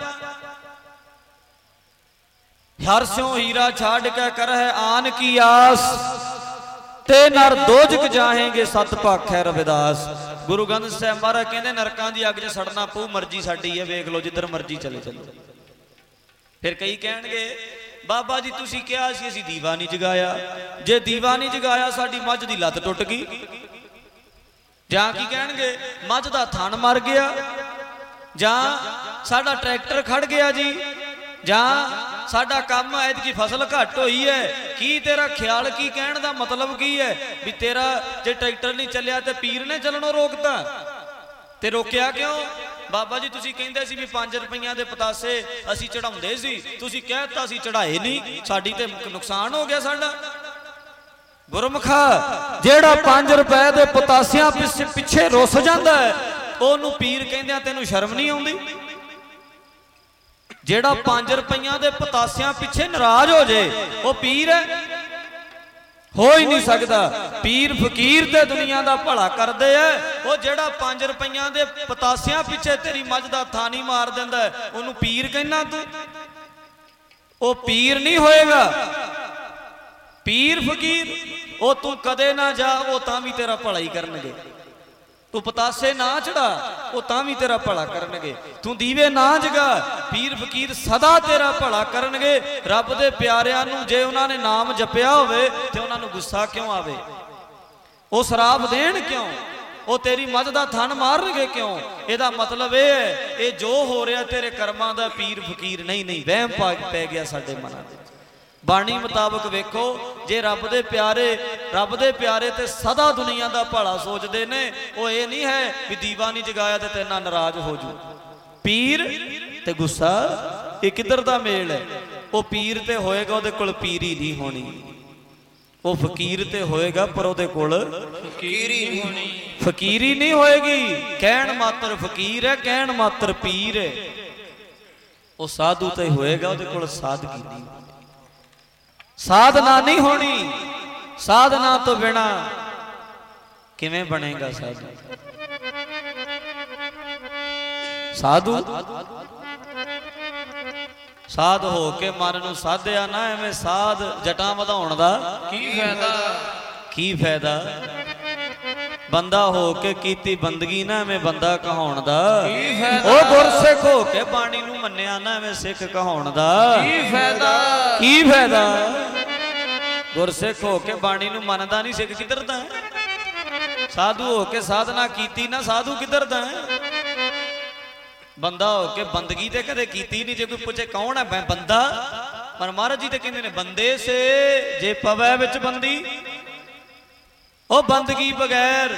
ਹਰ ਸਿਉ ਹੀਰਾ ਛਾੜ ਕੇ ਕਰ ਹੈ ਆਨ ਕੀ ਆਸ, ਤੇ ਨਰ ਦੋਜਕ ਜਾਹੇਂਗੇ ਸਤ ਭਾਖੈ ਰਵਿਦਾਸ। ਗੁਰੂ ਗ੍ਰੰਥ ਸਾਹਿਬ ਮਹਾਰਾਜ ਕਹਿੰਦੇ ਨਰਕਾਂ ਦੀ ਅੱਗ 'ਚ ਸੜਨਾ ਪਊ, ਮਰਜ਼ੀ ਸਾਡੀ ਹੈ, ਵੇਖ ਲਓ ਜਿੱਧਰ ਮਰਜ਼ੀ ਚਲੇ ਚੱਲੋ। ਫਿਰ ਕਈ ਕਹਿਣਗੇ ਬਾਬਾ ਜੀ ਤੁਸੀਂ ਕਿਹਾ ਸੀ ਅਸੀਂ ਦੀਵਾ ਨਹੀਂ ਜਗਾਇਆ। ਜੇ ਦੀਵਾ ਨਹੀਂ ਜਗਾਇਆ ਸਾਡੀ ਮੱਝ ਦੀ ਲੱਤ ਟੁੱਟ ਗਈ। ਜਾਂ ਕੀ ਕਹਿਣਗੇ ਮੱਝ ਦਾ ਥਣ ਮਰ ਗਿਆ, ਜਾਂ ਸਾਡਾ ਟਰੈਕਟਰ ਖੜ ਗਿਆ ਜੀ, ਜਾਂ ਸਾਡਾ ਕੰਮ ਐਤਕੀ ਫਸਲ ਘੱਟ ਹੋਈ ਹੈ, ਕੀ ਤੇਰਾ ਖਿਆਲ, ਕੀ ਕਹਿਣ ਦਾ ਮਤਲਬ ਕੀ ਹੈ ਵੀ ਤੇਰਾ ਜੇ ਟਰੈਕਟਰ ਨਹੀਂ ਚੱਲਿਆ ਤੇ ਪੀਰ ਨੇ ਚੱਲਣੋਂ ਰੋਕਤਾ? ਤੇ ਰੋਕਿਆ ਕਿਉਂ? ਬਾਬਾ ਜੀ ਤੁਸੀਂ ਕਹਿੰਦੇ ਸੀ ਵੀ ਪੰਜ ਰੁਪਈਆਂ ਦੇ ਪਤਾਸੇ ਅਸੀਂ ਚੜਾਉਂਦੇ ਸੀ, ਤੁਸੀਂ ਕਹਿਤਾ ਸੀ ਚੜਾਏ ਨਹੀਂ, ਸਾਡੀ ਤੇ ਨੁਕਸਾਨ ਹੋ ਗਿਆ ਸਾਡਾ। ਗੁਰਮੁਖਾ ਜਿਹੜਾ ਪੰਜ ਰੁਪਏ ਦੇ ਪਤਾਸਿਆਂ ਪਿੱਛੇ ਰੁੱਸ ਜਾਂਦਾ ਹੈ ਉਹਨੂੰ ਪੀਰ ਕਹਿੰਦੇ ਤੈਨੂੰ ਸ਼ਰਮ ਨਹੀਂ ਆਉਂਦੀ? ਜਿਹੜਾ ਪੰਜ ਰੁਪਈਆਂ ਦੇ ਪਤਾਸਿਆਂ ਪਿੱਛੇ ਨਾਰਾਜ਼ ਹੋ ਜੇ ਉਹ ਪੀਰ ਹੈ? ਹੋ ਹੀ ਨਹੀਂ ਸਕਦਾ। ਪੀਰ ਫਕੀਰ ਤੇ ਦੁਨੀਆ ਦਾ ਭਲਾ ਕਰਦੇ ਆ। ਉਹ ਜਿਹੜਾ ਪੰਜ ਰੁਪਈਆਂ ਦੇ ਪਤਾਸਿਆਂ ਪਿੱਛੇ ਤੇਰੀ ਮੱਝ ਦਾ ਥਾਨੀ ਮਾਰ ਦਿੰਦਾ ਉਹਨੂੰ ਪੀਰ ਕਹਿਣਾ ਤੂੰ? ਉਹ ਪੀਰ ਨਹੀਂ ਹੋਏਗਾ। ਪੀਰ ਫਕੀਰ ਉਹ ਤੂੰ ਕਦੇ ਨਾ ਜਾ, ਉਹ ਤਾਂ ਵੀ ਤੇਰਾ ਭਲਾ ਹੀ ਕਰਨਗੇ। ਤੂੰ ਪਤਾਸੇ ਨਾ ਚੜਾ ਉਹ ਤਾਂ ਵੀ ਤੇਰਾ ਭਲਾ ਕਰਨਗੇ। ਤੂੰ ਦੀਵੇ ਨਾ ਜਗਾ, ਪੀਰ ਫਕੀਰ ਸਦਾ ਤੇਰਾ ਭਲਾ ਕਰਨਗੇ। ਰੱਬ ਦੇ ਪਿਆਰਿਆਂ ਨੂੰ ਜੇ ਉਹਨਾਂ ਨੇ ਨਾਮ ਜਪਿਆ ਹੋਵੇ ਤੇ ਉਹਨਾਂ ਨੂੰ ਗੁੱਸਾ ਕਿਉਂ ਆਵੇ? ਉਹ ਸ਼ਰਾਬ ਦੇਣ ਕਿਉਂ? ਉਹ ਤੇਰੀ ਮੱਝ ਦਾ ਥਣ ਮਾਰਨਗੇ ਕਿਉਂ? ਇਹਦਾ ਮਤਲਬ ਇਹ ਹੈ ਇਹ ਜੋ ਹੋ ਰਿਹਾ ਤੇਰੇ ਕਰਮਾਂ ਦਾ ਪੀਰ ਫਕੀਰ ਨਹੀਂ ਨਹੀਂ ਵਹਿਮ ਪੈ ਗਿਆ ਸਾਡੇ ਮਨਾਂ ਦੇ। ਬਾਣੀ ਮੁਤਾਬਕ ਵੇਖੋ, ਜੇ ਰੱਬ ਦੇ ਪਿਆਰੇ ਰੱਬ ਦੇ ਪਿਆਰੇ ਤੇ ਸਦਾ ਦੁਨੀਆ ਦਾ ਭਲਾ ਸੋਚਦੇ ਨੇ, ਉਹ ਇਹ ਨਹੀਂ ਹੈ ਵੀ ਦੀਵਾ ਨਹੀਂ ਜਗਾਇਆ ਤੇ ਤੇਰੇ ਨਾਲ ਨਾਰਾਜ਼ ਹੋ ਜੂ। ਪੀਰ ਤੇ ਗੁੱਸਾ ਇਹ ਕਿੱਧਰ ਦਾ ਮੇਲ ਹੈ? ਉਹ ਪੀਰ ਤੇ ਹੋਏਗਾ ਉਹਦੇ ਕੋਲ ਪੀਰੀ ਨਹੀਂ ਹੋਣੀ, ਉਹ ਫਕੀਰ ਤੇ ਹੋਏਗਾ ਪਰ ਉਹਦੇ ਕੋਲ ਫਕੀਰੀ ਨਹੀਂ ਹੋਣੀ, ਫਕੀਰੀ ਨਹੀਂ ਹੋਏਗੀ। ਕਹਿਣ ਮਾਤਰ ਫਕੀਰ ਹੈ, ਕਹਿਣ ਮਾਤਰ ਪੀਰ ਹੈ। ਉਹ ਸਾਧੂ ਤੇ ਹੋਏਗਾ, ਉਹਦੇ ਕੋਲ ਸਾਦਗੀ ਨਹੀਂ, ਸਾਧਨਾ ਨਹੀਂ ਹੋਣੀ। ਸਾਧਨਾ ਤੋਂ ਬਿਨਾ ਕਿਵੇਂ ਬਣੇਗਾ ਸਾਧੂ? ਸਾਧੂ ਸਾਧ ਹੋ ਕੇ ਮਨ ਨੂੰ ਸਾਧਿਆ ਨਾ, ਐਵੇਂ ਸਾਧ ਜਟਾਂ ਵਧਾਉਣ ਦਾ ਕੀ ਫਾਇਦਾ? ਕੀ ਫਾਇਦਾ? ਬੰਦਾ ਹੋ ਕੇ ਕੀਤੀ ਬੰਦਗੀ ਨਾ, ਐਵੇਂ ਬੰਦਾ ਕਹਾਉਣ ਦਾ ਕੀ ਫਾਇਦਾ? ਉਹ ਗੁਰਸਿੱਖ ਹੋ ਕੇ ਬਾਣੀ ਨੂੰ ਮੰਨਿਆ ਨਾ, ਐਵੇਂ ਸਿੱਖ ਕਹਾਉਣ ਦਾ ਕੀ ਫਾਇਦਾ? ਕੀ ਫਾਇਦਾ? ਗੁਰਸਿੱਖ ਹੋ ਕੇ ਬਾਣੀ ਨੂੰ ਮੰਨਦਾ ਨਹੀਂ, ਸਿੱਖ ਕਿੱਧਰ ਦਾ? ਸਾਧੂ ਹੋ ਕੇ ਸਾਧਨਾ ਕੀਤੀ ਨਾ, ਸਾਧੂ ਕਿੱਧਰ ਦਾ? ਬੰਦਾ ਹੋ ਕੇ ਬੰਦਗੀ ਤੇ ਕਦੇ ਕੀਤੀ ਨਹੀਂ। ਜੇ ਕੋਈ ਪੁੱਛੇ ਕੌਣ ਹੈ, ਮੈਂ ਬੰਦਾ। ਪਰ ਮਹਾਰਾਜ ਜੀ ਤੇ ਕਹਿੰਦੇ ਨੇ ਬੰਦੇ ਸੇ ਜੇ ਪਵੈ ਵਿੱਚ ਬੰਦੀ। ਉਹ ਬੰਦਗੀ ਬਗੈਰ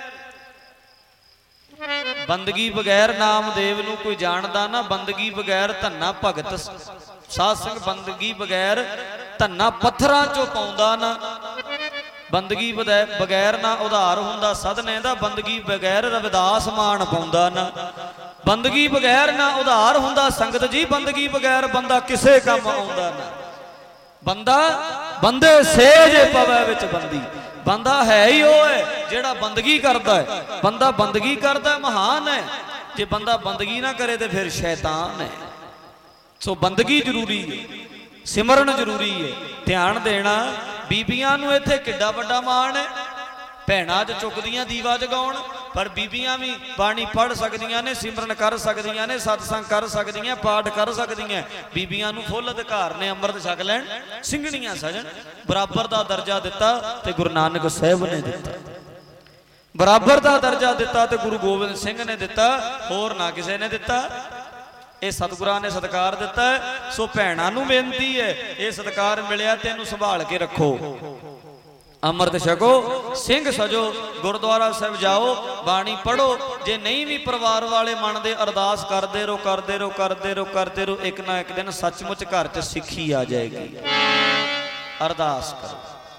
ਬੰਦਗੀ ਬਗੈਰ ਨਾਮਦੇਵ ਨੂੰ ਕੋਈ ਜਾਣਦਾ ਨਾ, ਬੰਦਗੀ ਬਗੈਰ ਧੰਨਾ ਭਗਤ ਸਾਧ ਸਿੰਘ, ਬੰਦਗੀ ਬਗੈਰ ਧੰਨਾ ਪੱਥਰਾਂ ਚੋਂ ਪਾਉਂਦਾ ਨਾ। ਬੰਦਗੀ ਬਗੈਰ ਨਾ ਉਧਾਰ ਹੁੰਦਾ ਸਦਨੇ ਦਾ, ਬੰਦਗੀ ਬਗੈਰ ਰਵਿਦਾਸ ਮਾਣ ਪਾਉਂਦਾ ਨਾ। ਬੰਦਗੀ ਬਗੈਰ ਨਾ ਉਧਾਰ ਹੁੰਦਾ ਸੰਗਤ ਜੀ, ਬੰਦਗੀ ਬਗੈਰ ਬੰਦਾ ਕਿਸੇ ਕੰਮ ਆਉਂਦਾ ਨਾ। ਬੰਦਾ ਬੰਦੇ ਸੇਜ ਪਵੈ ਵਿੱਚ ਬੰਦੀ। ਬੰਦਾ ਹੈ ਹੀ ਉਹ ਹੈ ਜਿਹੜਾ ਬੰਦਗੀ ਕਰਦਾ ਹੈ। ਬੰਦਾ ਬੰਦਗੀ ਕਰਦਾ ਮਹਾਨ ਹੈ, ਜੇ ਬੰਦਾ ਬੰਦਗੀ ਨਾ ਕਰੇ ਤੇ ਫਿਰ ਸ਼ੈਤਾਨ ਹੈ। ਸੋ ਬੰਦਗੀ ਜ਼ਰੂਰੀ ਹੈ, ਸਿਮਰਨ ਜ਼ਰੂਰੀ ਹੈ, ਧਿਆਨ ਦੇਣਾ। ਬੀਬੀਆਂ ਨੂੰ ਇੱਥੇ ਕਿੱਡਾ ਵੱਡਾ ਮਾਣ ਹੈ, ਭੈਣਾਂ ਅੱਜ ਚੁੱਕਦੀਆਂ ਦੀਵਾ ਜਗਾਉਣ, ਪਰ ਬੀਬੀਆਂ ਵੀ ਬਾਣੀ ਪੜ੍ਹ ਸਕਦੀਆਂ ਨੇ, ਸਿਮਰਨ ਕਰ ਸਕਦੀਆਂ ਨੇ, ਸਤਸੰਗ ਕਰ ਸਕਦੀਆਂ, ਪਾਠ ਕਰ ਸਕਦੀਆਂ। ਬੀਬੀਆਂ ਨੂੰ ਫੁੱਲ ਅਧਿਕਾਰ ਨੇ, ਅੰਮ੍ਰਿਤ ਛਕ ਲੈਣ, ਸਿੰਘਣੀਆਂ ਸਜਣ। ਬਰਾਬਰ ਦਾ ਦਰਜਾ ਦਿੱਤਾ ਤੇ ਗੁਰੂ ਨਾਨਕ ਸਾਹਿਬ ਨੇ ਦਿੱਤਾ, ਬਰਾਬਰ ਦਾ ਦਰਜਾ ਦਿੱਤਾ ਤੇ ਗੁਰੂ ਗੋਬਿੰਦ ਸਿੰਘ ਨੇ ਦਿੱਤਾ, ਹੋਰ ਨਾ ਕਿਸੇ ਨੇ ਦਿੱਤਾ। ਇਹ ਸਤਿਗੁਰਾਂ ਨੇ ਸਤਿਕਾਰ ਦਿੱਤਾ। ਸੋ ਭੈਣਾਂ ਨੂੰ ਬੇਨਤੀ ਹੈ, ਇਹ ਸਤਿਕਾਰ ਮਿਲਿਆ ਤੇ ਇਹਨੂੰ ਸੰਭਾਲ ਕੇ ਰੱਖੋ। ਅੰਮ੍ਰਿਤ ਛਕੋ, ਸਿੰਘ ਸਜੋ, ਗੁਰਦੁਆਰਾ ਸਾਹਿਬ ਜਾਓ, ਬਾਣੀ ਪੜ੍ਹੋ। ਜੇ ਨਹੀਂ ਵੀ ਪਰਿਵਾਰ ਵਾਲੇ ਮੰਨਦੇ, ਅਰਦਾਸ ਕਰਦੇ ਰਹੋ, ਕਰਦੇ ਰਹੋ, ਕਰਦੇ ਰਹੋ, ਕਰਦੇ ਰਹੋ। ਇੱਕ ਨਾ ਇੱਕ ਦਿਨ ਸੱਚਮੁੱਚ ਘਰ 'ਚ ਸਿੱਖੀ ਆ ਜਾਏਗੀ। ਅਰਦਾਸ ਕਰੋ।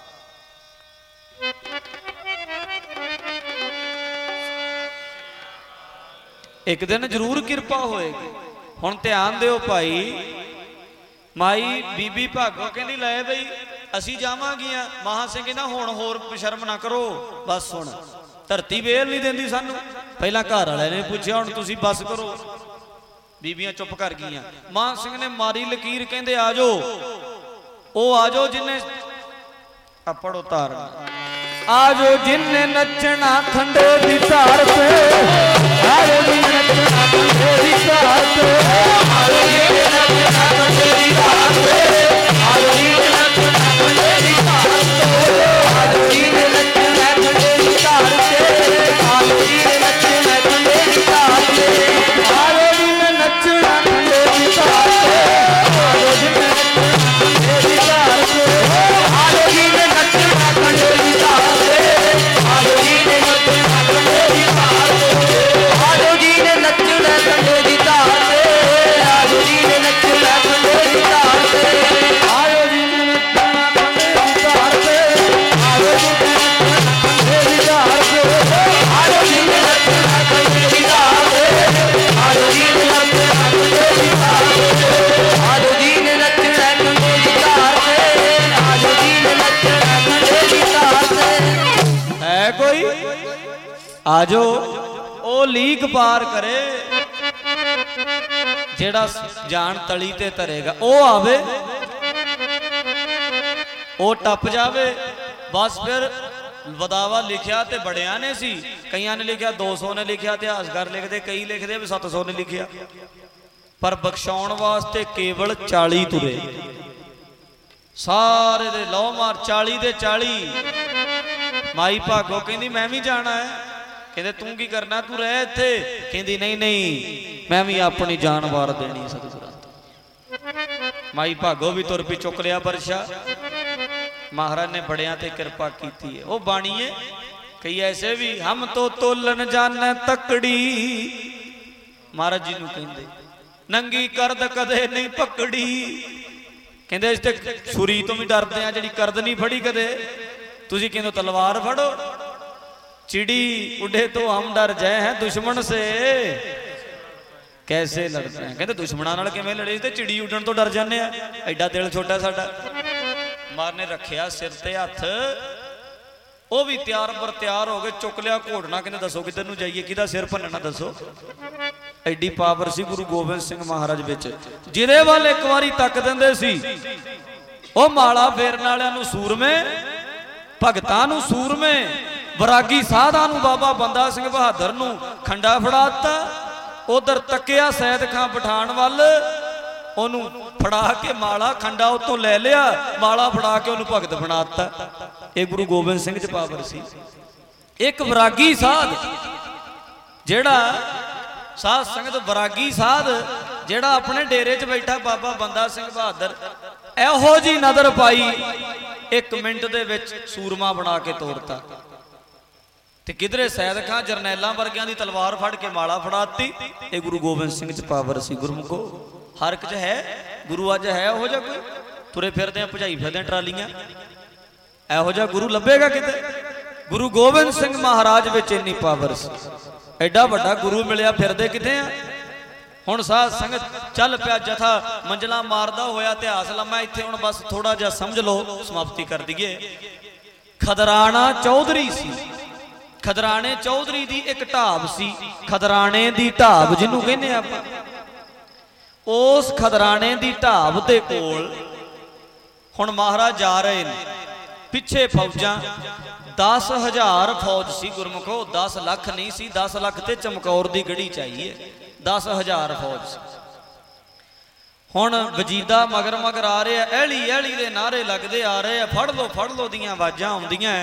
ਇੱਕ ਦਿਨ ਜ਼ਰੂਰ ਕਿਰਪਾ ਹੋਏਗੀ। ਹੁਣ ਧਿਆਨ ਦਿਓ ਭਾਈ। ਮਾਈ ਬੀਬੀ ਭਾਗੋ ਕਹਿੰਦੀ ਲੈ ਬਈ ਅਸੀਂ ਜਾਵਾਂਗੀਆਂ। ਮਹਾ ਸਿੰਘ ਕਹਿੰਦਾ ਹੁਣ ਹੋਰ ਸ਼ਰਮ ਨਾ ਕਰੋ, ਬਸ ਹੁਣ ਧਰਤੀ ਵੇਲ ਨਹੀਂ ਦਿੰਦੀ ਸਾਨੂੰ। ਪਹਿਲਾਂ ਘਰ ਵਾਲਿਆਂ ਨੇ ਪੁੱਛਿਆ, ਹੁਣ ਤੁਸੀਂ ਬਸ ਕਰੋ। ਬੀਬੀਆਂ ਚੁੱਪ ਕਰ ਗਈਆਂ। ਮਹਾ ਸਿੰਘ ਨੇ ਮਾਰੀ ਲਕੀਰ, ਕਹਿੰਦੇ ਆ ਜਾਓ। ਉਹ ਆ ਜਾਓ ਜਿੰਨੇ ਆ ਪੜੋ ਤਾਰ। ਆ ਜਾਓ ਜਿੰਨੇ ਨੱਚਣਾ ਖੰਡੇ ਦੀ ਧਾਰ ਤੇ, ਆ ਜਾਓ ਜਿੰਨੇ ਨੱਚਣਾ ਖੰਡੇ ਦੀ ਧਾਰ ਤੇ, ਆ ਜਾਓ ਜਿੰਨੇ ਨੱਚਣਾ ਖੰਡੇ ਦੀ ਧਾਰ ਤੇ, ਆ ਜਾਓ ਜਿੰਨੇ ਨੱਚਣਾ ਖੰਡੇ ਦੀ ਧਾਰ ਤੇ, ਆ ਜਾਓ ਜਿੰਨੇ ਨੱਚਣਾ ਖੰਡੇ ਦੀ ਧਾਰ ਤੇ, ਆ ਜਾਓ ਜਿੰਨੇ ਨੱਚਣਾ ਖੰਡੇ ਦੀ ਧਾਰ ਤੇ, ਆ ਜਾਓ ਜਿੰਨੇ ਨੱਚਣਾ ਖੰਡੇ ਦੀ ਧਾਰ ਤੇ, ਆ ਜਾਓ ਜਿੰਨੇ आजो ओ लीक पार करे जेड़ा जान तली ते धरेगा ओ आवे ओ टप जावे बस फिर वदावा लिखिया ते बड़िया ने सी कईयां ने लिखिया दो सौ ने लिखिया इतिहासकार लिखते कई लिखते भी सत्त सौ ने लिखिया पर बख्शाउण वास्ते केवल चाली तुरे सारे दे लो मार चाली दे चाली माई भागो कहंदी मैं भी जाना है कहंदे तू की करना तू रह इत्थे कहंदी नहीं नहीं मैं भी अपनी जान वार देनी सतगुरां माई भागो भी तुर पी चुक लिया बरछा महाराज ने बड़िया ते कृपा की है वो बाणीए कई ऐसे भी हम तो तोलन जाने तकड़ी महाराज जी नूं कहंदे नंगी करद कदे नहीं पकड़ी कहंदे इस ते छुरी तो भी डरदे आ जिहड़ी करद नहीं फड़ी कदे तुसीं कहंदे तलवार फड़ो चिड़ी उड़े तो हम डर जाए हैं दुश्मन से कैसे लड़ते हैं कहंदे दुश्मनां नाल किवें लड़े ते चिड़ी उड़न तो डर जाने आ एडा दिल छोटा साडा मार ने रखिया सिर ते हथ वो भी तैयार बर तैयार हो गए चुक लिया घोड़ना कहने दसो किधर नूं जाइए किहदा सिर भन्नना दसो एडी पावर सी गुरु गोबिंद सिंह महाराज विच जिहदे वाल एक वारी तक दिंदे सी ओ माला फेरन वालियां नूं सूरमे भगतां नूं सूरमे वरागी साधां नूं बाबा बंदा सिंह बहादुर नूं खंडा फड़ा दित्ता उधर तकिया सैयद खां पठान वल ओनू फड़ा के माला खंडा उतों ले लिया माला फड़ा के ओनू भगत बना दिता ये गुरु गोबिंद सिंह च पावर सी एक वरागी साध जेड़ा साध संगत वरागी साध जेड़ा अपने डेरे च बैठा बाबा बंदा सिंह बहादुर एहो जी नजर पाई एक मिनट दे विच सूरमा बना के तोड़ता ते किधरे सैयद खां जरनैलां वर्गियां दी तलवार फड़ के माला फड़ाती ये गुरु गोबिंद सिंह च पावर सी गुरमुखो हर एक च है गुरु अज है हो जा कोई तुरे फिरदे भजाई फिरदे ट्रालियां एहो जा गुरु लभेगा किते गुरु गोबिंद सिंह महाराज विच इन्नी पावर सी एडा वड्डा गुरु मिलिया फिरदे किते आ हुण साध संगत चल पिया जथा मंजला मारदा होया इतिहास लम्मा इत्थे हुण बस थोड़ा जिहा समझ लो समाप्ति कर दईए खदराणा चौधरी सी खदराणे चौधरी दी एक ढाब सी खदराणे दी ढाब जिन्नू कहने आपां उस खदराणे दी ढाब दे कोल हुण महाराज जा रहे ने पिछे फौजां दस हजार फौज सी गुरमुखो दस लख नहीं सी दस लख ते चमकौर दी गढ़ी चाहिए दस हजार फौज हुण वजीदा मगर मगर आ रहे ऐली ऐली दे नारे लगदे आ रहे आ फड़ लो फड़ लो दियां आवाजां आउंदियां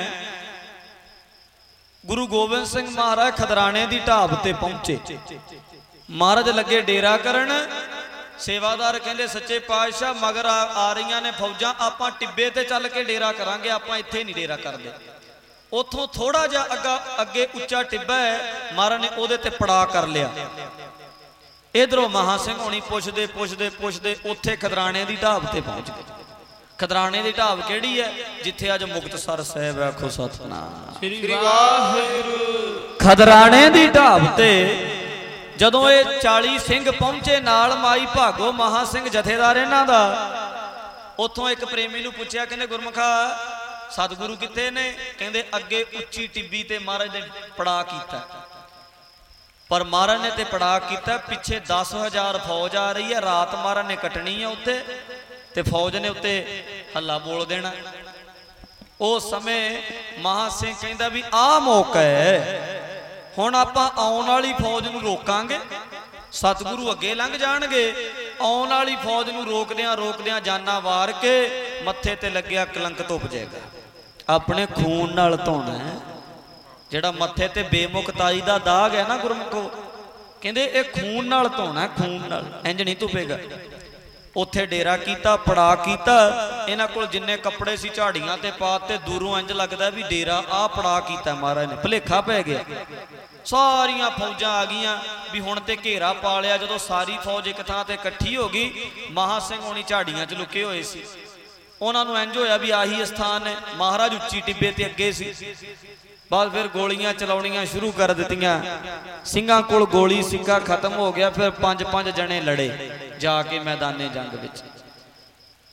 गुरु गोबिंद सिंह महाराज खदराणे दी ढाब ते पहुंचे महाराज लगे डेरा करन सेवादार कहंदे सच्चे पातशाह मगर आ, आ रही ने फौजा आपां टिब्बे ते चल के डेरा करांगे आपां इत्थे नहीं डेरा करदे उथों थोड़ा जा अगा अगे उच्चा टिब्बा है महाराज ने ओदे ते पड़ा कर लिया इधरों महा सिंह होनी पुछदे पुछदे पुछदे उत्थे खदराणे दी ढाब ते पहुंच गए खदराणे दी ढाब केड़ी है जिथे अज मुक्तसर साहिब आखो सतनाम श्री वाहिगुरू खदराणे दी ढाब ते जदों ये चाली सिंह पहुंचे नाल माई भागो महा सिंह जथेदार इन्हां दा उथों एक प्रेमी नूं पुछया कहंदे गुरमुखा सतगुरु कित्थे ने कहंदे अगे उच्ची टिब्बी ते महाराज ने पड़ा कीता पर महाराज ने ते पड़ा कीता पिछे दस हजार फौज आ रही है रात महाराज ने कटनी है उत्ते ते फौज ने उत्ते हल्ला बोल देना उस समय महा सिंह कहंदा भी आ मौका है हुण आपां आउण वाली फौज नूं रोकांगे सतगुरु अगे लंघ जाणगे आउण वाली फौज नूं रोकदियां रोकदियां जाना वार के मत्थे ते लग्गिया कलंक धुप जाएगा अपने खून नाल धोना है जिहड़ा मत्थे ते बेमुखताई दा दाग है ना गुरमुखो कहंदे ये खून नाल धोना खून नाल इंज नहीं धुपेगा उत्थे डेरा कीता पड़ा कीता इन्हां कोल जिन्ने कपड़े सी झाड़ियां ते पाते दूरों इंज लगदा भी डेरा आ पड़ा कीता महाराज ने भुलेखा पै गया सारियां फौजां आ गईयां भी हुण ते घेरा पा लिया जदों सारी फौज एक थां ते इकट्ठी हो गई महा सिंह होनी झाड़ियां च लुके होए सी उन्हां नूं इंज होया भी आही स्थान है महाराज उच्ची टिब्बे ते अगे सी बाद फिर गोलियां चलाउणियां शुरू कर दित्तियां सिंघां कोल गोली सिक्का खत्म हो गया फिर पंज पंज जने लड़े जाके मैदाने जंग विच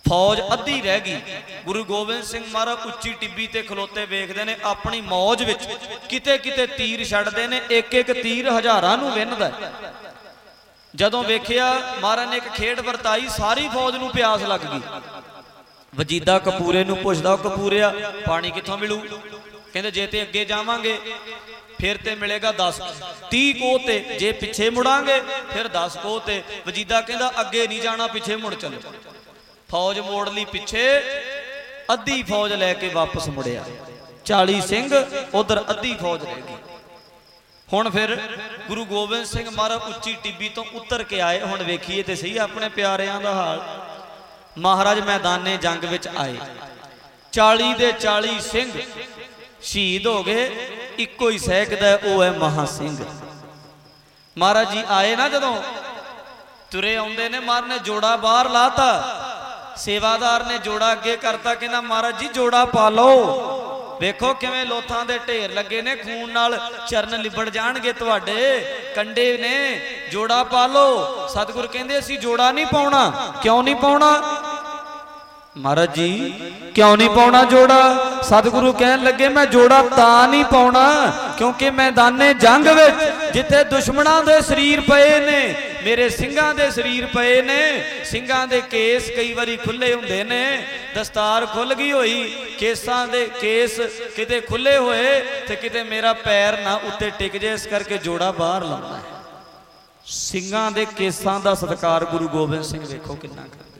फौज अद्धी रह गई। गुरु गोबिंद सिंह महाराज उच्ची टिब्बी ते खलोते वेखदे ने, अपनी मौज विच किते किते तीर छड्डदे ने, एक एक तीर हज़ारां नूं विन्हदा। जदों वेखिया महाराज ने एक खेड वरताई, सारी फौज नूं प्यास लग गई। वजीदा कपूरे नूं पुछदा, कपूरिया पानी कित्थों मिलू? कहंदे जे ते अगे जावांगे फिर ते मिलेगा दस तीह कोह ते, जे पिछे मुड़ांगे फिर दस कोह ते। वजीदा कहंदा अगे नहीं जाना, पिछे मुड़ चलो। फौज मोड़ ली पिछे, अद्धी फौज लैके वापस मुड़िया। चाली सिंह उधर अद्धी फौज रह गई। हुण फिर गुरु गोबिंद सिंह महाराज उच्ची टिब्बी तो उतर के आए। हुण वेखीए ते सही अपने प्यारियां दा हाल। महाराज मैदाने जंग विच आए, चाली दे चाली सिंह शहीद हो गए। इको ही सहकदा वो है महा सिंह। महाराज जी आए ना, जदों तुरे आउंदे ने, महाराज ने जोड़ा बाहर लाता, सेवादार ने जोड़ा अगे करता, कहना महाराज जी जोड़ा पा लो। वेखो किवें लोथां दे ढेर लगे ने, खून नाल चरण लिबड़ जाणगे तुहाडे, कंडे ने, जोड़ा पा लो। सतगुरु कहंदे असीं जोड़ा नहीं पाउणा। क्यों नहीं पाउणा? महाराज जी क्यों नहीं पाउणा जोड़ा? सतगुरु कहन लगे मैं जोड़ा तां नहीं पाउणा क्योंकि मैदाने जंग विच जिथे दुश्मनां दे शरीर पए ने, मेरे सिंघां दे शरीर पए ने, सिंघां दे केस कई वारी खुले हुंदे ने, दस्तार खुल गई होई, केसां दे केस किते खुले होए ते किते मेरा पैर ना उत्ते टिक जाए, इस करके जोड़ा बाहर लाउणा है। सिंघां दे केसां दा सत्कार गुरु गोबिंद सिंह वेखो किन्ना कर।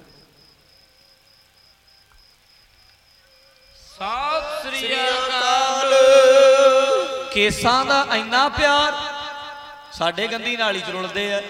सत श्री अकाल। केसां दा इन्ना प्यार साडे गंदी नाली च रुलदे आ।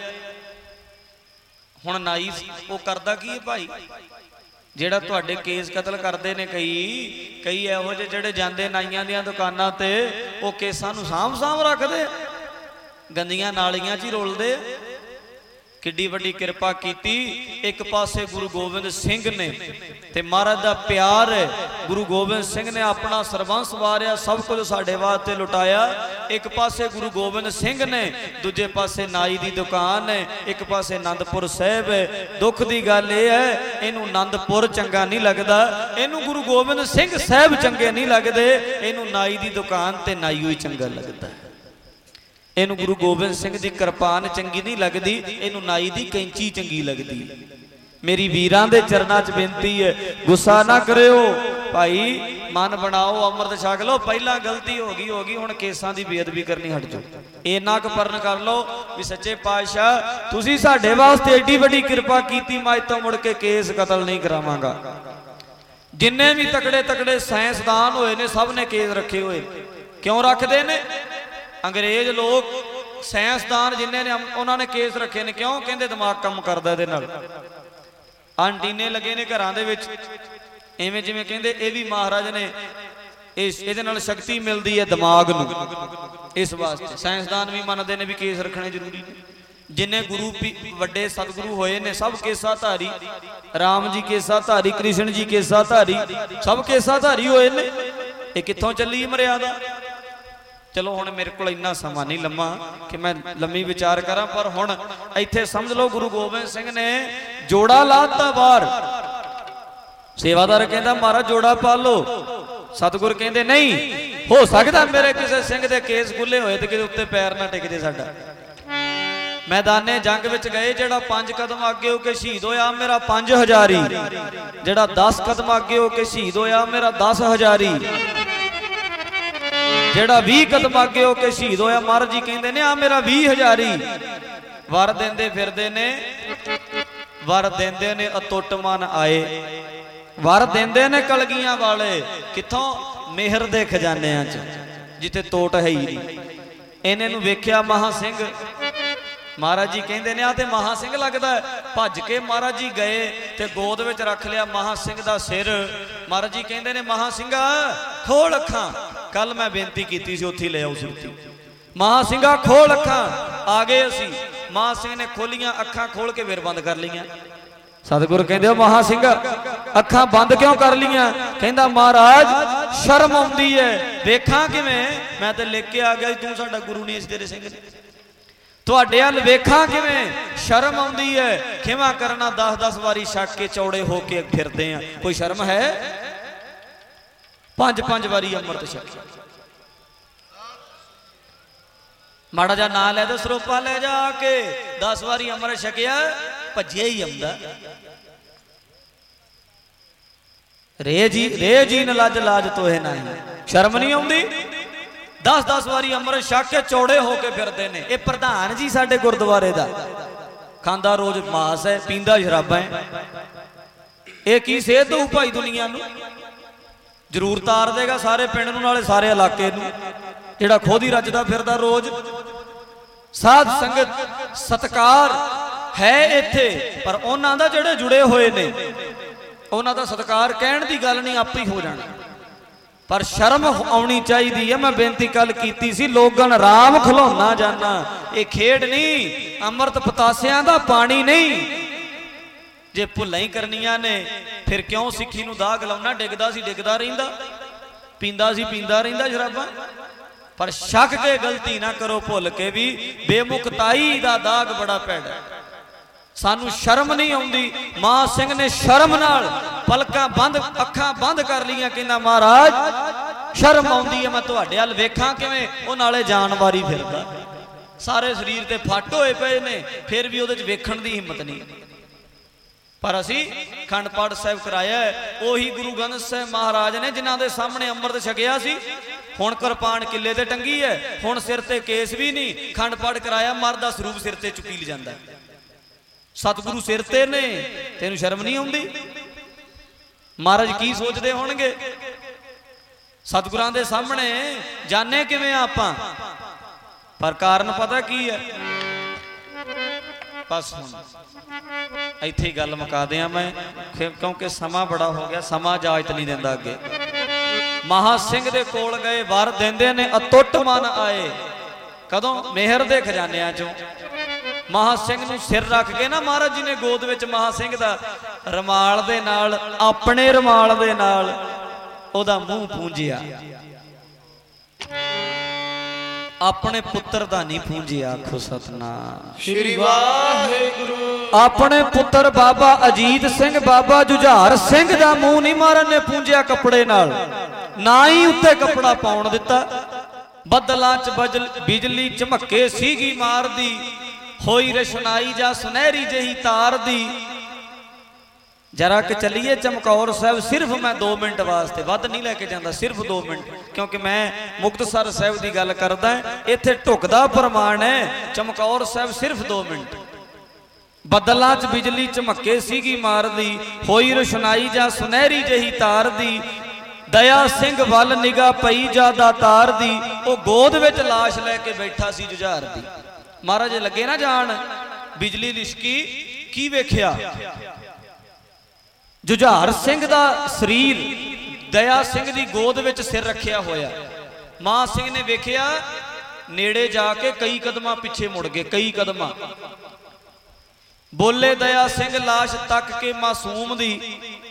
हुण नाई वो करदा की है भाई, जेड़ा तुहाडे केस कतल करदे ने, कई कई इहो ਜਿਹੇ ਜਿਹੜੇ ਜਾਂਦੇ ਨਾਈਆਂ ਦੀਆਂ ਦੁਕਾਨਾਂ ਤੇ ਉਹ ਕੇਸਾਂ ਨੂੰ ਸਾਂਭ ਸਾਂਭ ਰੱਖਦੇ, ਗੰਦੀਆਂ ਨਾਲੀਆਂ 'ਚ ਹੀ ਰੁਲਦੇ। किड्डी वड्डी किरपा कीती। एक पासे गुरु गोबिंद सिंह ने ते महाराज दा प्यार है, गुरु गोबिंद सिंह ने अपना सरबंस वारिया, सब कुछ साडे वास्ते लुटाया। एक पासे गुरु गोबिंद सिंह ने, दूजे पासे नाई दी दुकान है, एक पासे आनंदपुर साहिब है। दुख दी गल यह है, इनू आनंदपुर चंगा नहीं लगता, इनू गुरु गोबिंद सिंह साहिब चंगे नहीं लगते, इनू नाई दी दुकान ते नाई ही चंगा लगता है। इनू गुरु गोबिंद सिंह की कृपान चंगी नहीं लगती, इनू नाई की कैंची चंगी लगती। मेरी वीरां दे चरनां च बेनती है, गुस्सा ना करियो भाई, मन बनाओ, अमृत छक लो। पहला गलती हो गई हो गई, हुण केसां दी बेअदबी करनी हट जाओ। इन्ना क परन कर लो भी सच्चे पातशाह तुसीं साडे वास्ते एडी वड्डी कृपा कीती, मैं इत्थों मुड़ के केस कतल नहीं करावांगा। जिन्ने भी तकड़े तकड़े साइंसदान होए ने, सब ने केस रखे हुए। क्यों रखते ने? अंग्रेज लोग साइंसदान जिन्हें ने उन्होंने केस रखे ने, क्यों? कहते दिमाग कम करदा इहदे नाल। एंटीने लगे ने घरां दे विच, इवें जिवें कहंदे ये भी महाराज ने इस इहदे नाल शक्ति मिलदी है दिमाग नूं, इस वास्ते साइंसदान भी मनदे ने भी केस रखने जरूरी ने। जिन्हें गुरु वड्डे सतगुरु होए ने, सब केसा धारी, राम जी केसा धारी, कृष्ण जी केसा धारी, सब केसा धारी होए ने। ये कित्थों चली मर्यादा? चलो हुण मेरे को इन्ना समा नहीं लम्मा कि मैं लम्मी विचार करा, पर हुण इत्थे समझ लो गुरु गोबिंद सिंह ने जोड़ा लाता बाहर। सेवादार कहता महाराज जोड़ा पा लो। सतगुर कहते नहीं हो सकता मेरे किसी सिंह के केस खुले होए तो किसी उत्ते पैर ना टिकदे साडा। मैदाने जंग विच गए, जेड़ा पांच कदम आगे होके शहीद होया मेरा पांच हजारी, जेड़ा दस कदम आगे होके शहीद होया मेरा दस हजारी, जेड़ा भी कदम आगे होके शहीद होया महाराज जी कहते ने आ मेरा भी हजारी। वर देंदे फिरदे ने, वर देंदे ने अतुट मन आए, वर देंदे ने कलगियां वाले, किथों? मेहर दे खजानियां च जिथे तोट है ही नहीं। इन्हें नूं वेख्या महा सिंह, महाराज जी कहते ने आ ते महा सिंह लगता है। भज के महाराज जी गए ते गोद विच रख लिया महा सिंह दा सिर। महाराज जी कहते ने महा सिंघा खोल अखां, कल मैं बेनती की सी उत्थे ले आओ सुरती। महा सिंघा खोल अखां, आ गए असी। महा सिंह ने खोलियां अखां, खोल के फिर बंद कर लियां। सतगुरु कहते महा सिंह अखां बंद क्यों कर लियां? कहंदा महाराज शर्म आउंदी है, देखा किवें मैं तो लेके आ गया तू साडा गुरु नहीं, इस तेरे सिंह ने ਤੁਹਾਡੇ ਵੱਲ ਵੇਖਾਂ ਕਿਵੇਂ ਸ਼ਰਮ ਆਉਂਦੀ ਹੈ। ਖਿਮਾ ਕਰਨਾ ਦਸ ਦਸ ਵਾਰੀ ਛੱਕ ਕੇ ਚੌੜੇ ਹੋ ਕੇ ਫਿਰਦੇ ਆ, ਕੋਈ ਸ਼ਰਮ ਹੈ? ਪੰਜ ਪੰਜ ਵਾਰੀ ਅੰਮ੍ਰਿਤ ਛਕਿਆ। ਮਾੜਾ ਜਿਹਾ ਨਾਂ ਲੈ ਦੋ, ਸਰੋਪਾ ਲੈ ਜਾ ਕੇ ਦਸ ਵਾਰੀ ਅੰਮ੍ਰਿਤ ਛਕਿਆ, ਭੱਜਿਆ ਹੀ ਆਉਂਦਾ। ਰੇ ਜੀ ਰੇ ਜੀ ਨ ਲੱਜ ਲਾਜ ਤੋਹੇ ਨਹੀਂ, ਸ਼ਰਮ ਨਹੀਂ ਆਉਂਦੀ? ਦਸ ਦਸ ਵਾਰੀ ਅੰਮ੍ਰਿਤ ਛਕ ਕੇ ਚੌੜੇ ਹੋ ਕੇ ਫਿਰਦੇ ਨੇ। ਇਹ ਪ੍ਰਧਾਨ ਜੀ ਸਾਡੇ ਗੁਰਦੁਆਰੇ ਦਾ ਖਾਂਦਾ ਰੋਜ਼ ਮਾਸ ਹੈ, ਪੀਂਦਾ ਸ਼ਰਾਬਾਂ ਹੈ। ਇਹ ਕੀ ਸੇਧ ਦਊ ਭਾਈ ਦੁਨੀਆ ਨੂੰ? ਜ਼ਰੂਰ ਤਾਰ ਦੇਗਾ ਸਾਰੇ ਪਿੰਡ ਨੂੰ, ਨਾਲੇ ਸਾਰੇ ਇਲਾਕੇ ਨੂੰ, ਜਿਹੜਾ ਖੁਦ ਹੀ ਰੱਜਦਾ ਫਿਰਦਾ ਰੋਜ਼। ਸਾਧ ਸੰਗਤ ਸਤਕਾਰ ਹੈ ਇੱਥੇ, ਪਰ ਉਹਨਾਂ ਦਾ ਜਿਹੜੇ ਜੁੜੇ ਹੋਏ ਨੇ ਉਹਨਾਂ ਦਾ ਸਤਕਾਰ ਕਹਿਣ ਦੀ ਗੱਲ ਨਹੀਂ, ਆਪੇ ਹੀ ਹੋ ਜਾਣਾ। ਪਰ ਸ਼ਰਮ ਆਉਣੀ ਚਾਹੀਦੀ ਹੈ। ਮੈਂ ਬੇਨਤੀ ਕੱਲ ਕੀਤੀ ਸੀ, ਲੋਗਣ ਰਾਮ ਖਲੋਣਾ ਜਾਣਾ, ਇਹ ਖੇਡ ਨਹੀਂ, ਅੰਮ੍ਰਿਤ ਪਤਾਸਿਆਂ ਦਾ ਪਾਣੀ ਨਹੀਂ। ਜੇ ਭੁੱਲਾਂ ਹੀ ਕਰਨੀਆਂ ਨੇ ਫਿਰ ਕਿਉਂ ਸਿੱਖੀ ਨੂੰ ਦਾਗ ਲਾਉਣਾ? ਡਿੱਗਦਾ ਸੀ ਡਿੱਗਦਾ ਰਹਿੰਦਾ, ਪੀਂਦਾ ਸੀ ਪੀਂਦਾ ਰਹਿੰਦਾ ਸ਼ਰਾਬਾਂ। ਪਰ ਛੱਕ ਕੇ ਗਲਤੀ ਨਾ ਕਰੋ, ਭੁੱਲ ਕੇ ਵੀ। ਬੇਮੁਕਤਾਈ ਦਾ ਦਾਗ ਬੜਾ ਭੈੜਾ, ਸਾਨੂੰ ਸ਼ਰਮ ਨਹੀਂ ਆਉਂਦੀ। ਮਾਂ ਸਿੰਘ ਨੇ ਸ਼ਰਮ ਨਾਲ ਪਲਕਾਂ ਬੰਦ, ਅੱਖਾਂ ਬੰਦ ਕਰ ਲਈਆਂ, ਕਹਿੰਦਾ ਮਹਾਰਾਜ ਸ਼ਰਮ ਆਉਂਦੀ ਹੈ, ਮੈਂ ਤੁਹਾਡੇ ਵੱਲ ਵੇਖਾਂ ਕਿਵੇਂ? ਉਹ ਨਾਲੇ ਜਾਨਵਾਰੀ ਫਿਰਦਾ, ਸਾਰੇ ਸਰੀਰ ਤੇ ਫੱਟ ਹੋਏ ਪਏ ਨੇ, ਫਿਰ ਵੀ ਉਹਦੇ 'ਚ ਵੇਖਣ ਦੀ ਹਿੰਮਤ ਨਹੀਂ। ਪਰ ਅਸੀਂ ਅਖੰਡ ਪਾਠ ਸਾਹਿਬ ਕਰਾਇਆ, ਉਹੀ ਗੁਰੂ ਗ੍ਰੰਥ ਸਾਹਿਬ ਮਹਾਰਾਜ ਨੇ ਜਿਨ੍ਹਾਂ ਦੇ ਸਾਹਮਣੇ ਅੰਮ੍ਰਿਤ ਛਕਿਆ ਸੀ। ਹੁਣ ਕਿਰਪਾਨ ਕਿੱਲੇ ਤੇ ਟੰਗੀ ਹੈ, ਹੁਣ ਸਿਰ ਤੇ ਕੇਸ ਵੀ ਨਹੀਂ। ਅਖੰਡ ਪਾਠ ਕਰਾਇਆ, ਮਰਦ ਦਾ ਸਰੂਪ ਸਿਰ ਤੇ ਚੁੱਕੀ ਲਿਜਾਂਦਾ। ਸਤਿਗੁਰੂ ਸਿਰ ਤੇ ਨੇ, ਤੈਨੂੰ ਸ਼ਰਮ ਨਹੀਂ ਆਉਂਦੀ? ਮਹਾਰਾਜ ਕੀ ਸੋਚਦੇ ਹੋਣਗੇ? ਸਤਿਗੁਰਾਂ ਦੇ ਸਾਹਮਣੇ ਜਾਣੇ ਕਿਵੇਂ ਆਪਾਂ? ਪਰ ਕਾਰਨ ਪਤਾ ਕੀ ਹੈ? ਬਸ ਹੁਣ ਇੱਥੇ ਹੀ ਗੱਲ ਮੁਕਾ ਦਿਆਂ ਮੈਂ, ਕਿਉਂਕਿ ਸਮਾਂ ਬੜਾ ਹੋ ਗਿਆ, ਸਮਾਂ ਇਜਾਜ਼ਤ ਨਹੀਂ ਦਿੰਦਾ ਅੱਗੇ। ਮਹਾ ਸਿੰਘ ਦੇ ਕੋਲ ਗਏ, ਵਰ ਦਿੰਦੇ ਨੇ ਅਤੁੱਟ ਮਨ ਆਏ। ਕਦੋਂ? ਮਿਹਰ ਦੇ ਖਜ਼ਾਨਿਆਂ ਚੋਂ। ਮਹਾ ਸਿੰਘ ਨੂੰ ਸਿਰ ਰੱਖ ਕੇ ਨਾ ਮਹਾਰਾਜ ਜੀ ਨੇ ਗੋਦ ਵਿੱਚ ਮਹਾ ਸਿੰਘ ਦਾ ਰਮਾਲ ਦੇ ਨਾਲ, ਆਪਣੇ ਰਮਾਲ ਦੇ ਨਾਲ ਉਹਦਾ ਮੂੰਹ ਪੂੰਝਿਆ। ਆਪਣੇ ਪੁੱਤਰ ਦਾ ਨਹੀਂ ਪੂੰਝਿਆ, ਆਖੋ ਸਤਨਾਮ ਸ਼੍ਰੀ ਵਾਹਿਗੁਰੂ। ਆਪਣੇ ਪੁੱਤਰ ਬਾਬਾ ਅਜੀਤ ਸਿੰਘ, ਬਾਬਾ ਜੁਝਾਰ ਸਿੰਘ ਦਾ ਮੂੰਹ ਨਹੀਂ ਮਹਾਰਾਜ ਨੇ ਪੂੰਝਿਆ ਕੱਪੜੇ ਨਾਲ, ਨਾ ਹੀ ਉੱਤੇ ਕੱਪੜਾ ਪਾਉਣ ਦਿੱਤਾ। ਬੱਦਲਾਂ 'ਚ ਬਜਲ ਬਿਜਲੀ ਝਮੱਕੇ ਸੀਗੀ ਮਾਰਦੀ, ਹੋਈ ਰਸ਼ਨਾਈ ਜਾਂ ਸੁਨਹਿਰੀ ਜਿਹੀ ਤਾਰ ਦੀ। ਜਰਾ ਕਿ ਚੱਲੀਏ ਚਮਕੌਰ ਸਾਹਿਬ, ਸਿਰਫ ਮੈਂ ਦੋ ਮਿੰਟ ਵਾਸਤੇ, ਵੱਧ ਨਹੀਂ ਲੈ ਕੇ ਜਾਂਦਾ, ਸਿਰਫ ਦੋ ਮਿੰਟ, ਕਿਉਂਕਿ ਮੈਂ ਮੁਕਤਸਰ ਸਾਹਿਬ ਦੀ ਗੱਲ ਕਰਦਾ, ਇੱਥੇ ਢੁਕਦਾ ਪ੍ਰਮਾਣ ਹੈ। ਚਮਕੌਰ ਸਾਹਿਬ ਸਿਰਫ ਦੋ ਮਿੰਟ। ਬੱਦਲਾਂ 'ਚ ਬਿਜਲੀ ਝਮੱਕੇ ਸੀਗੀ ਮਾਰਦੀ, ਹੋਈ ਰਸ਼ਨਾਈ ਜਾਂ ਸੁਨਹਿਰੀ ਜਿਹੀ ਤਾਰ ਦੀ। ਦਇਆ ਸਿੰਘ ਵੱਲ ਨਿਗਾਹ ਪਈ ਜਿਆਦਾ ਤਾਰ ਦੀ, ਉਹ ਗੋਦ ਵਿੱਚ ਲਾਸ਼ ਲੈ ਕੇ ਬੈਠਾ ਸੀ ਜੁਝਾਰ ਦੀ। ਮਹਾਰਾਜ ਲੱਗੇ ਨਾ ਜਾਣ, ਬਿਜਲੀ ਲਿਸ਼ਕੀ, ਕੀ ਵੇਖਿਆ? ਜੁਝਾਰ ਸਿੰਘ ਦਾ ਸਰੀਰ ਦਇਆ ਸਿੰਘ ਦੀ ਗੋਦ ਵਿੱਚ ਸਿਰ ਰੱਖਿਆ ਹੋਇਆ। ਮਾਂ ਸਿੰਘ ਨੇ ਵੇਖਿਆ, ਨੇੜੇ ਜਾ ਕੇ ਕਈ ਕਦਮਾਂ ਪਿੱਛੇ ਮੁੜ ਗਏ, ਕਈ ਕਦਮਾਂ। ਬੋਲੇ ਦਇਆ ਸਿੰਘ ਲਾਸ਼ ਤੱਕ ਕੇ ਮਾਸੂਮ ਦੀ,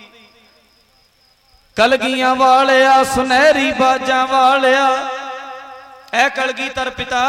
ਕਲਗੀਆਂ ਵਾਲਿਆ ਸੁਨਹਿਰੀ ਬਾਜਾਂ ਵਾਲਿਆ। ਐ ਕਲਗੀਧਰ ਪਿਤਾ,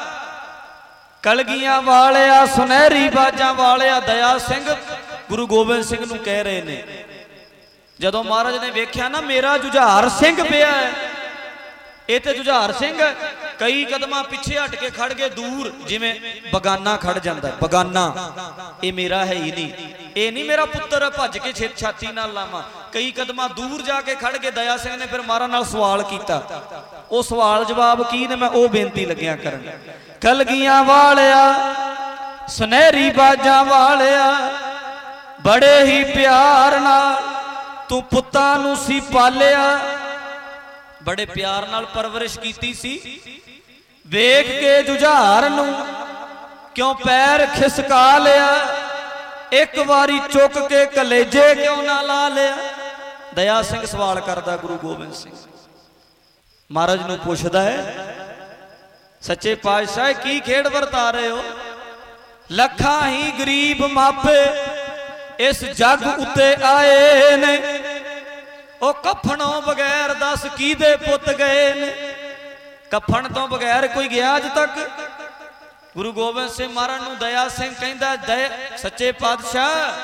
ਕਲਗੀਆਂ ਵਾਲਿਆ ਸੁਨਹਿਰੀ ਬਾਜਾਂ ਵਾਲਿਆ। ਦਇਆ ਸਿੰਘ ਗੁਰੂ ਗੋਬਿੰਦ ਸਿੰਘ ਨੂੰ ਕਹਿ ਰਹੇ ਨੇ। ਜਦੋਂ ਮਹਾਰਾਜ ਨੇ ਵੇਖਿਆ ਨਾ ਮੇਰਾ ਜੁਝਾਰ ਸਿੰਘ ਪਿਆ, ਇਹ ਤੇ ਜੁਝਾਰ ਸਿੰਘ, ਕਈ ਕਦਮਾਂ ਪਿੱਛੇ ਹਟ ਕੇ ਖੜ ਗਏ, ਦੂਰ, ਜਿਵੇਂ ਬਗਾਨਾ ਖੜ ਜਾਂਦਾ, ਬਗਾਨਾ, ਇਹ ਮੇਰਾ ਹੈ ਹੀ ਨਹੀਂ, ਇਹ ਨਹੀਂ ਮੇਰਾ ਪੁੱਤਰ, ਭੱਜ ਕੇ ਛੇ ਛਾਤੀ ਨਾਲ ਲਾਵਾਂ। ਕਈ ਕਦਮਾਂ ਦੂਰ ਜਾ ਕੇ ਖੜ ਕੇ ਦਇਆ ਸਿੰਘ ਨੇ ਫਿਰ ਮਹਾਰਾਜ ਨਾਲ ਸਵਾਲ ਕੀਤਾ। ਉਹ ਸਵਾਲ ਜਵਾਬ ਕੀ ਨੇ, ਮੈਂ ਉਹ ਬੇਨਤੀ ਲੱਗਿਆ ਕਰਨ। ਕਲਗੀਆਂ ਵਾਲਿਆ ਸੁਨਹਿਰੀ ਬਾਜਾਂ ਵਾਲਿਆ, ਬੜੇ ਹੀ ਪਿਆਰ ਨਾਲ ਤੂੰ ਪੁੱਤਾਂ ਨੂੰ ਸੀ ਪਾਲਿਆ। ਬੜੇ ਪਿਆਰ ਨਾਲ ਪਰਵਰਿਸ਼ ਕੀਤੀ ਸੀ। ਵੇਖ ਕੇ ਜੁਝਾਰ ਨੂੰ ਕਿਉਂ ਪੈਰ ਖਿਸਕਾ ਲਿਆ, ਇੱਕ ਵਾਰੀ ਚੁੱਕ ਕੇ ਕਲੇਜੇ ਕਿਉਂ ਨਾ ਲਾ ਲਿਆ। ਦਇਆ ਸਿੰਘ ਸਵਾਲ ਕਰਦਾ ਗੁਰੂ ਗੋਬਿੰਦ ਸਿੰਘ। ਮਹਾਰਾਜ ਨੂੰ ਪੁੱਛਦਾ ਹੈ, ਸੱਚੇ ਪਾਤਸ਼ਾਹ ਕੀ ਖੇਡ ਵਰਤਾ ਰਹੇ ਹੋ? ਲੱਖਾਂ ਹੀ ਗਰੀਬ ਮਾਪੇ ਇਸ ਜੱਗ ਉੱਤੇ ਆਏ ਨੇ, ਉਹ ਕਫਣੋਂ ਬਗੈਰ ਦੱਸ ਕਿਹਦੇ ਪੁੱਤ ਗਏ ਨੇ? ਕਫਣ ਤੋਂ ਬਗੈਰ ਕੋਈ ਗਿਆ ਅੱਜ ਤੱਕ? ਗੁਰੂ ਗੋਬਿੰਦ ਸਿੰਘ ਮਹਾਰਾਜ ਨੂੰ ਦਇਆ ਸਿੰਘ ਕਹਿੰਦਾ, ਦਇਆ ਸੱਚੇ ਪਾਤਸ਼ਾਹ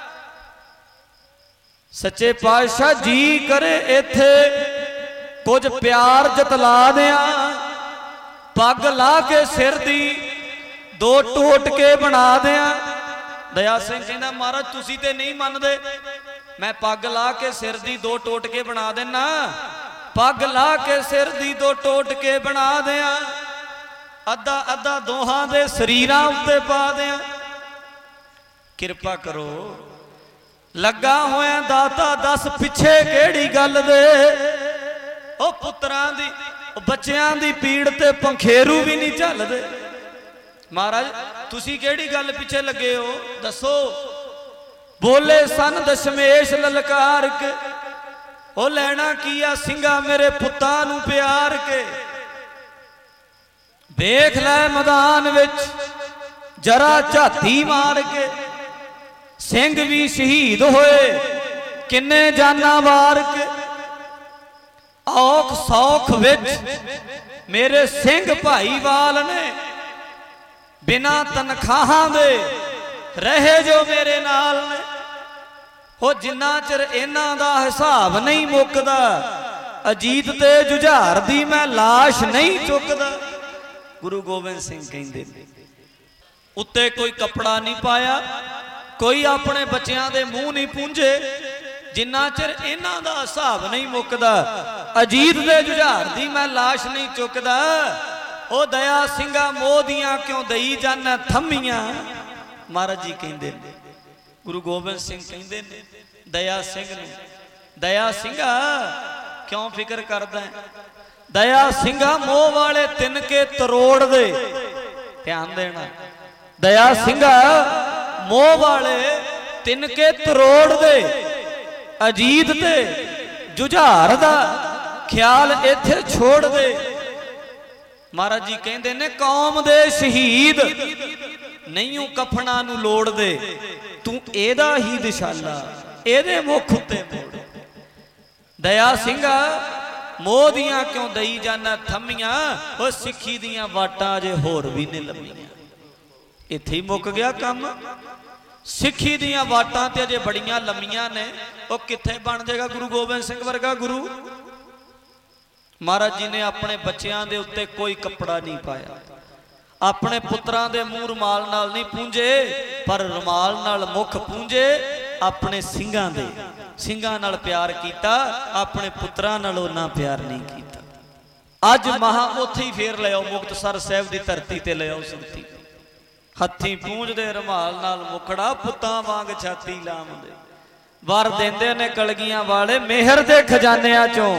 ਸੱਚੇ ਪਾਤਸ਼ਾਹ ਜੀ ਕਰੇ ਇੱਥੇ ਕੁਝ ਪਿਆਰ ਜਤਲਾ ਦਿਆਂ, ਪੱਗ ਲਾ ਕੇ ਸਿਰ ਦੀ ਦੋ ਟੋਟ ਕੇ ਬਣਾ ਦਿਆਂ। ਦਇਆ ਸਿੰਘ ਕਹਿੰਦਾ ਮਹਾਰਾਜ ਤੁਸੀਂ ਤੇ ਨਹੀਂ ਮੰਨਦੇ, ਮੈਂ ਪੱਗ ਲਾ ਕੇ ਸਿਰ ਦੀ ਦੋ ਟੋਟ ਕੇ ਬਣਾ ਦੇਣਾ, ਪੱਗ ਲਾ ਕੇ ਸਿਰ ਦੀ ਦੋ ਟੋਟ ਕੇ ਬਣਾ ਦਿਆਂ, ਅੱਧਾ ਅੱਧਾ ਦੋਹਾਂ ਦੇ ਸਰੀਰਾਂ ਉੱਤੇ ਪਾ ਦਿਆਂ। ਕਿਰਪਾ ਕਰੋ ਲੱਗਾ ਹੋਇਆ ਦਾਤਾ ਦੱਸ ਪਿੱਛੇ ਕਿਹੜੀ ਗੱਲ ਦੇ, ਉਹ ਪੁੱਤਰਾਂ ਦੀ ਉਹ ਬੱਚਿਆਂ ਦੀ ਪੀੜ ਤੇ ਪੰਖੇਰੂ ਵੀ ਨਹੀਂ ਝੱਲਦੇ। ਮਹਾਰਾਜ ਤੁਸੀਂ ਕਿਹੜੀ ਗੱਲ ਪਿੱਛੇ ਲੱਗੇ ਹੋ ਦੱਸੋ। ਬੋਲੇ ਸਨ ਦਸ਼ਮੇਸ਼ ਲਲਕਾਰ ਕੇ, ਉਹ ਲੈਣਾ ਕੀ ਆ ਸਿੰਘਾ ਮੇਰੇ ਪੁੱਤਾਂ ਨੂੰ ਪਿਆਰ ਕੇ। ਵੇਖ ਲੈ ਮੈਦਾਨ ਵਿੱਚ ਜਰਾ ਝਾਤੀ ਮਾਰ ਕੇ, ਸਿੰਘ ਵੀ ਸ਼ਹੀਦ ਹੋਏ ਕਿੰਨੇ ਜਾਨਾਂ ਵਾਰ ਕੇ। ਔਖ ਸੌਖ ਵਿੱਚ ਮੇਰੇ ਸਿੰਘ ਭਾਈਵਾਲ ਨੇ, ਬਿਨਾਂ ਤਨਖਾਹਾਂ ਦੇ ਰਹੇ ਜੋ ਮੇਰੇ ਨਾਲ ਨੇ। ਉਹ ਜਿੰਨਾ ਚਿਰ ਇਹਨਾਂ ਦਾ ਹਿਸਾਬ ਨਹੀਂ ਮੁੱਕਦਾ, ਅਜੀਤ ਤੇ ਜੁਝਾਰ ਦੀ ਮੈਂ ਲਾਸ਼ ਨਹੀਂ ਚੁੱਕਦਾ। ਗੁਰੂ ਗੋਬਿੰਦ ਸਿੰਘ ਕਹਿੰਦੇ ਉੱਤੇ ਕੋਈ ਕੱਪੜਾ ਨਹੀਂ ਪਾਇਆ, ਕੋਈ ਆਪਣੇ ਬੱਚਿਆਂ ਦੇ ਮੂੰਹ ਨਹੀਂ ਪੂੰਝੇ, ਜਿੰਨਾ ਚਿਰ ਇਹਨਾਂ ਦਾ ਹਿਸਾਬ ਨਹੀਂ ਮੁੱਕਦਾ, ਅਜੀਤ ਦੇ ਜੁਝਾਰ ਦੀ ਮੈਂ ਲਾਸ਼ ਨਹੀਂ ਚੁੱਕਦਾ। ਉਹ ਦਇਆ ਸਿੰਘਾ ਮੋਹ ਦੀਆਂ ਕਿਉਂ ਦਈ ਜਾਨਾ ਥੰਮੀਆਂ। ਮਹਾਰਾਜ ਜੀ ਕਹਿੰਦੇ ਨੇ, ਗੁਰੂ ਗੋਬਿੰਦ ਸਿੰਘ ਕਹਿੰਦੇ ਨੇ ਦਇਆ ਸਿੰਘ ਨੂੰ, ਦਇਆ ਸਿੰਘਾ ਕਿਉਂ ਫਿਕਰ ਕਰਦਾ ਹੈ? ਦਇਆ ਸਿੰਘਾ ਮੋਹ ਵਾਲੇ ਤਿਨਕੇ ਤਰੋੜ ਦੇ। ਧਿਆਨ ਦੇਣਾ, ਦਇਆ ਸਿੰਘਾ ਮੋਹ ਵਾਲੇ ਤਿਨਕੇ ਤਰੋੜ ਦੇ, ਅਜੀਤ ਤੇ ਜੁਝਾਰ ਦਾ ਖਿਆਲ ਇੱਥੇ ਛੋੜ ਦੇ। ਮਹਾਰਾਜ ਜੀ ਕਹਿੰਦੇ ਨੇ ਕੌਮ ਦੇ ਸ਼ਹੀਦ ਨਹੀਂ ਕਫਨਾਂ ਨੂੰ ਲੋੜਦੇ, ਤੂੰ ਇਹਦਾ ਹੀ ਦਿਸ਼ਾਲਾ ਇਹਦੇ ਮੁਖ ਉੱਤੇ ਮੋੜ। ਦਇਆ ਸਿੰਘਾ ਮੋਹ ਦੀਆਂ ਕਿਉਂ ਦਈ ਜਾਨਾ ਥੰਮੀਆਂ, ਉਹ ਸਿੱਖੀ ਦੀਆਂ ਵਾਟਾਂ ਅਜੇ ਹੋਰ ਵੀ ਨੇ ਲੰਮੀਆਂ। ਇੱਥੇ ਹੀ ਮੁੱਕ ਗਿਆ ਕੰਮ। ਸਿੱਖੀ ਦੀਆਂ ਵਾਟਾਂ ਤੇ ਅਜੇ ਬੜੀਆਂ ਲੰਮੀਆਂ ਨੇ, ਉਹ ਕਿੱਥੇ ਬਣ ਜਾਏਗਾ ਗੁਰੂ ਗੋਬਿੰਦ ਸਿੰਘ ਵਰਗਾ ਗੁਰੂ। ਮਹਾਰਾਜ ਜੀ ਨੇ ਆਪਣੇ ਬੱਚਿਆਂ ਦੇ ਉੱਤੇ ਕੋਈ ਕੱਪੜਾ ਨਹੀਂ ਪਾਇਆ, ਆਪਣੇ ਪੁੱਤਰਾਂ ਦੇ ਮੂੰਹ ਰੁਮਾਲ ਨਾਲ ਨਹੀਂ ਪੂੰਝੇ, ਪਰ ਰੁਮਾਲ ਨਾਲ ਮੁਖ ਪੂੰਝੇ। ਆਪਣੇ ਸਿੰਘਾਂ ਦੇ ਸਿੰਘਾਂ ਨਾਲ ਪਿਆਰ ਕੀਤਾ, ਆਪਣੇ ਪੁੱਤਰਾਂ ਨਾਲ ਉਹਨਾਂ ਪਿਆਰ ਨਹੀਂ ਕੀਤਾ। ਅੱਜ ਮਹਾ ਉੱਥੇ ਹੀ ਫੇਰ ਲਿਆਓ, ਮੁਕਤਸਰ ਸਾਹਿਬ ਦੀ ਧਰਤੀ ਤੇ ਲਿਆਓ ਸੁਰਤੀ, ਹੱਥੀਂ ਪੂੰਝਦੇ ਰੁਮਾਲ ਨਾਲ ਮੁਖੜਾ, ਪੁੱਤਾਂ ਵਾਂਗ ਛਾਤੀ ਲਾਮਦੇ। ਵਰ ਦਿੰਦੇ ਨੇ ਕਲਗੀਆਂ ਵਾਲੇ ਮਿਹਰ ਦੇ ਖਜ਼ਾਨਿਆਂ ਚੋਂ,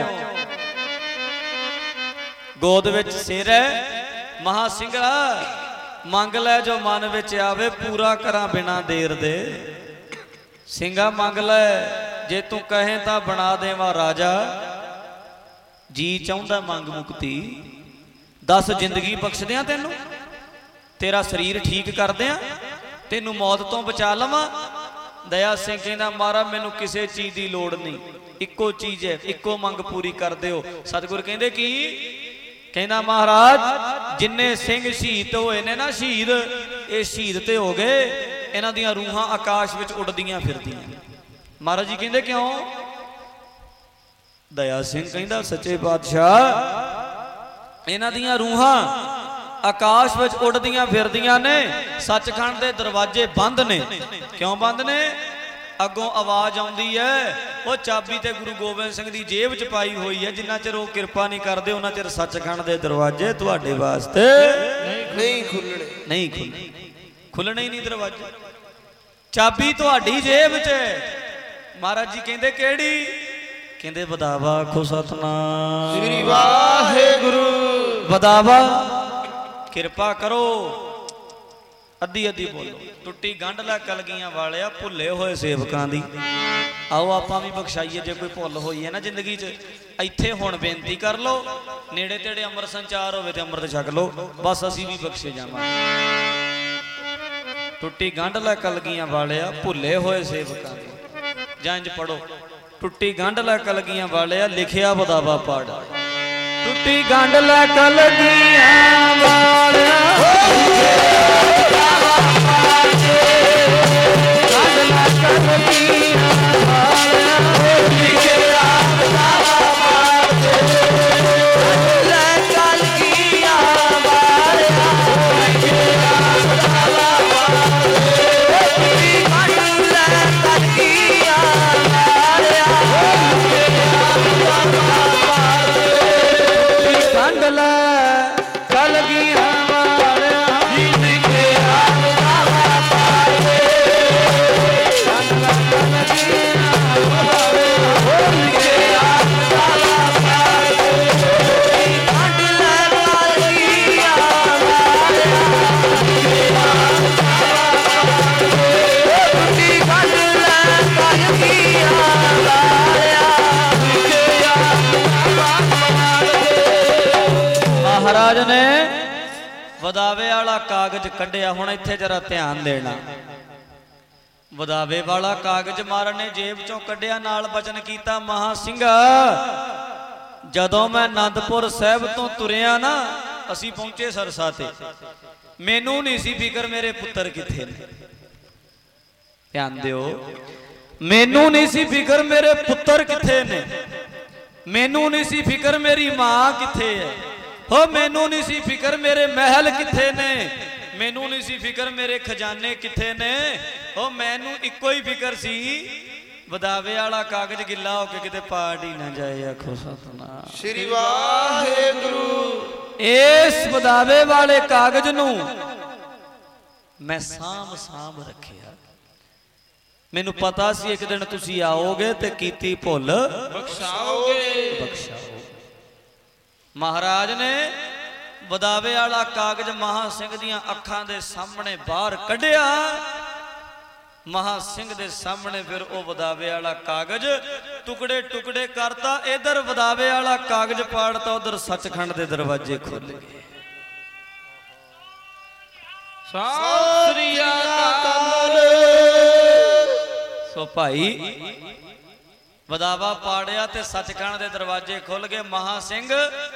ਗੋਦ ਵਿੱਚ ਸਿਰ ਹੈ ਮਹਾ ਸਿੰਘਾ, ਮੰਗ ਲੈ ਜੋ ਮਨ ਵਿੱਚ ਆਵੇ, ਪੂਰਾ ਕਰਾਂ ਬਿਨਾਂ ਦੇਰ ਦੇ। ਸਿੰਘਾ ਮੰਗ ਲੈ ਜੇ ਤੂੰ ਕਹੇ ਤਾਂ ਬਣਾ ਦੇਵਾਂ ਰਾਜਾ, ਜੀ ਚਾਹੁੰਦਾ ਮੰਗ ਮੁਕਤੀ, ਦਸ ਜ਼ਿੰਦਗੀ ਬਖਸ਼ ਦਿਆਂ ਤੈਨੂੰ, ਤੇਰਾ ਸਰੀਰ ਠੀਕ ਕਰ ਦਿਆਂ, ਤੈਨੂੰ ਮੌਤ ਤੋਂ ਬਚਾ ਲਵਾਂ। ਦਇਆ ਸਿੰਘ ਕਹਿੰਦਾ ਮਹਾਰਾਜ ਮੈਨੂੰ ਕਿਸੇ ਚੀਜ਼ ਦੀ ਲੋੜ ਨਹੀਂ, ਇੱਕੋ ਚੀਜ਼ ਹੈ, ਇੱਕੋ ਮੰਗ ਪੂਰੀ ਕਰ ਦਿਓ। ਸਤਿਗੁਰ ਕਹਿੰਦੇ ਕੀ? ਕਹਿੰਦਾ ਮਹਾਰਾਜ ਜਿੰਨੇ ਸਿੰਘ ਸ਼ਹੀਦ ਹੋਏ ਨੇ ਨਾ, ਸ਼ਹੀਦ ਇਹ ਸ਼ਹੀਦ ਤੇ ਹੋ ਗਏ, ਇਹਨਾਂ ਦੀਆਂ ਰੂਹਾਂ ਆਕਾਸ਼ ਵਿੱਚ ਉੱਡਦੀਆਂ ਫਿਰਦੀਆਂ। ਮਹਾਰਾਜ ਜੀ ਕਹਿੰਦੇ ਕਿਉਂ? ਦਇਆ ਸਿੰਘ ਕਹਿੰਦਾ ਸੱਚੇ ਪਾਤਸ਼ਾਹ ਇਹਨਾਂ ਦੀਆਂ ਰੂਹਾਂ ਆਕਾਸ਼ ਵਿੱਚ ਉੱਡਦੀਆਂ ਫਿਰਦੀਆਂ ਨੇ, ਸੱਚਖੰਡ ਦੇ ਦਰਵਾਜ਼ੇ ਬੰਦ ਨੇ। ਕਿਉਂ ਬੰਦ ਨੇ? ਅੱਗੋਂ ਆਵਾਜ਼ ਆਉਂਦੀ ਹੈ, ਉਹ ਚਾਬੀ ਤੇ ਗੁਰੂ ਗੋਬਿੰਦ ਸਿੰਘ ਦੀ ਜੇਬ 'ਚ ਪਾਈ ਹੋਈ ਹੈ, ਜਿੰਨਾ ਚਿਰ ਉਹ ਕਿਰਪਾ ਨਹੀਂ ਕਰਦੇ ਉਹਨਾਂ ਚਿਰ ਸੱਚਖੰਡ ਦੇ ਦਰਵਾਜ਼ੇ ਤੁਹਾਡੇ ਵਾਸਤੇ ਨਹੀਂ ਖੁੱਲਣੇ, ਨਹੀਂ ਖੁੱਲਣੇ, ਖੁੱਲਣੇ ਹੀ ਨਹੀਂ ਦਰਵਾਜ਼ੇ। ਚਾਬੀ ਤੁਹਾਡੀ ਜੇਬ 'ਚ। ਮਹਾਰਾਜ ਜੀ ਕਹਿੰਦੇ ਕਿਹੜੀ? ਕਹਿੰਦੇ ਵਧਾਵਾ ਆਖੋ ਸਤਨਾਮ ਸ੍ਰੀ ਵਾਹਿਗੁਰੂ। ਵਧਾਵਾ ਕਿਰਪਾ ਕਰੋ, ਅੱਧੀ ਅੱਧੀ ਬੋਲੋ। ਟੁੱਟੀ ਗੰਢ ਲੈ ਕਲਗੀਆਂ ਵਾਲਿਆ, ਭੁੱਲੇ ਹੋਏ ਸੇਵਕਾਂ ਦੀ। ਆਓ ਆਪਾਂ ਵੀ ਬਖਸ਼ਾਈਏ ਜੇ ਕੋਈ ਭੁੱਲ ਹੋਈ ਹੈ ਨਾ ਜ਼ਿੰਦਗੀ 'ਚ। ਇੱਥੇ ਹੁਣ ਬੇਨਤੀ ਕਰ ਲਓ, ਨੇੜੇ ਤੇੜੇ ਅੰਮ੍ਰਿਤ ਸੰਚਾਰ ਹੋਵੇ ਤੇ ਅੰਮ੍ਰਿਤ ਛਕ ਲਓ, ਬਸ ਅਸੀਂ ਵੀ ਬਖਸ਼ੇ ਜਾਵਾਂਗੇ। ਟੁੱਟੀ ਗੰਢ ਲੈ ਕਲਗੀਆਂ ਵਾਲਿਆ, ਭੁੱਲੇ ਹੋਏ ਸੇਵਕਾਂ ਦੀ। ਜਾਂ ਇੰਝ ਪੜੋ, ਟੁੱਟੀ ਗੰਢ ਲੈ ਕਲਗੀਆਂ ਵਾਲਿਆ, ਲਿਖਿਆ ਵਧਾਵਾ ਪਾੜ। ਟੁੱਟੀ ਗੰਢ ਲੈ ਕਲਗੀਆਂ ਵਾਲਿਆ ਗੰਢ ਲੈ ਕਲਗੀਆਂ ਵਾਲਿਆ ਲਿਖੇ ਰਾਮ ਦਾਵਾ ਮਾਰਦੇ ਲੈ ਕਲਗੀਆਂ ਵਾਲਿਆ ਲਿਖੇ ਰਾਮ ਦਾਵਾ ਮਾਰਦੇ ਗੰਢ ਲੈ ਕਲਗੀਆਂ ਵਾਲਿਆ ਲਿਖੇ ਰਾਮ ਦਾਵਾ ਗੰਢ ਲੈ ਕਲਗੀਆਂ ਵਾਲਿਆ ਜੀ ਲਿਖੇ ਰਾਮ ਦਾਵਾ ਮਾਰਦੇ ਗੰਢ ਲੈ ਕਲਗੀਆਂ ਵਾਲਿਆ ਲਿਖੇ ਰਾਮ ਦਾਵਾ ਮਾਰਦੇ ਗੰਢ ਲੈ ਕਲਗੀਆਂ ਵਾਲਿਆ ਲਿਖੇ ਰਾਮ ਦਾਵਾ ਮਾਰਦੇ ਟੁੱਟੀ ਗੰਢ ਲੈ ਕਲਗੀਆਂ ਵਾਲਿਆ ਲਿਖੇ ਰਾਮ ਦਾਵਾ ਮਾਰਦੇ। ਮਹਾਰਾਜ ਨੇ ਵਧਾਵੇ ਵਾਲਾ ਕਾਗਜ਼ ਕੱਢਿਆ। ਹੁਣ ਇੱਥੇ ਜਰਾ ਧਿਆਨ ਦੇਣਾ। ਵਧਾਵੇ ਵਾਲਾ ਕਾਗਜ਼ ਮਹਾਰਾਜ ਨੇ ਜੇਬ ਚੋਂ ਕੱਢਿਆ, ਨਾਲ ਬਚਨ ਕੀਤਾ, ਮਹਾ ਸਿੰਘਾ ਜਦੋਂ ਮੈਂ ਆਨੰਦਪੁਰ ਸਾਹਿਬ ਤੋਂ ਤੁਰਿਆ ਨਾ, ਅਸੀਂ ਪਹੁੰਚੇ ਸਰਸਾ ਤੇ, ਮੈਨੂੰ ਨਹੀਂ ਸੀ ਫਿਕਰ ਮੇਰੇ ਪੁੱਤਰ ਕਿੱਥੇ ਨੇ। ਧਿਆਨ ਦਿਓ, ਮੈਨੂੰ ਨਹੀਂ ਸੀ ਫਿਕਰ ਮੇਰੇ ਪੁੱਤਰ ਕਿੱਥੇ ਨੇ, ਮੈਨੂੰ ਨਹੀਂ ਸੀ ਫਿਕਰ ਮੇਰੀ ਮਾਂ ਕਿੱਥੇ ਹੈ, ਹੋ ਮੈਨੂੰ ਨਹੀਂ ਸੀ ਫਿਕਰ ਮੇਰੇ ਮਹਿਲ ਕਿੱਥੇ ਨੇ, ਮੈਨੂੰ ਨਹੀਂ ਸੀ ਫਿਕਰ ਮੇਰੇ ਖਜ਼ਾਨੇ ਕਿੱਥੇ ਨੇ, ਹੋ ਮੈਨੂੰ ਇੱਕੋ ਹੀ ਫਿਕਰ ਸੀ ਵਧਾਵੇ ਵਾਲਾ ਕਾਗਜ਼ ਗਿੱਲਾ ਹੋ ਕੇ ਕਿਤੇ ਪਾੜ ਹੀ ਨਾ ਜਾਏ। ਆਖੋ ਸਤਨਾਮ ਸ੍ਰੀ ਵਾਹਿਗੁਰੂ। ਇਸ ਵਧਾਵੇ ਵਾਲੇ ਕਾਗਜ਼ ਨੂੰ ਮੈਂ ਸਾਂਭ ਸਾਂਭ ਰੱਖਿਆ। ਮੈਨੂੰ ਪਤਾ ਸੀ ਇੱਕ ਦਿਨ ਤੁਸੀਂ ਆਓਗੇ ਤੇ ਕੀਤੀ ਭੁੱਲ ਬਖਸ਼ਾਓਗੇ ਬਖਸ਼ਾਓ। ਮਹਾਰਾਜ ਨੇ ਵਧਾਵੇ ਵਾਲਾ ਕਾਗਜ਼ ਮਹਾ ਸਿੰਘ ਦੀਆਂ ਅੱਖਾਂ ਦੇ ਸਾਹਮਣੇ ਬਾਹਰ ਕੱਢਿਆ। ਮਹਾ ਸਿੰਘ ਦੇ ਸਾਹਮਣੇ ਫਿਰ ਉਹ ਵਧਾਵੇ ਵਾਲਾ ਕਾਗਜ਼ ਟੁਕੜੇ ਟੁਕੜੇ ਕਰਤਾ। ਇਧਰ ਵਧਾਵੇ ਵਾਲਾ ਕਾਗਜ਼ ਪਾੜਤਾ, ਉਧਰ ਸੱਚਖੰਡ ਦੇ ਦਰਵਾਜ਼ੇ ਖੁੱਲ ਗਏ। ਸਤਿ ਸ੍ਰੀ ਅਕਾਲ। ਸੋ ਭਾਈ ਵਧਾਵਾ ਪਾੜਿਆ ਤੇ ਸੱਚਖੰਡ ਦੇ ਦਰਵਾਜ਼ੇ ਖੁੱਲ ਗਏ। ਮਹਾ ਸਿੰਘ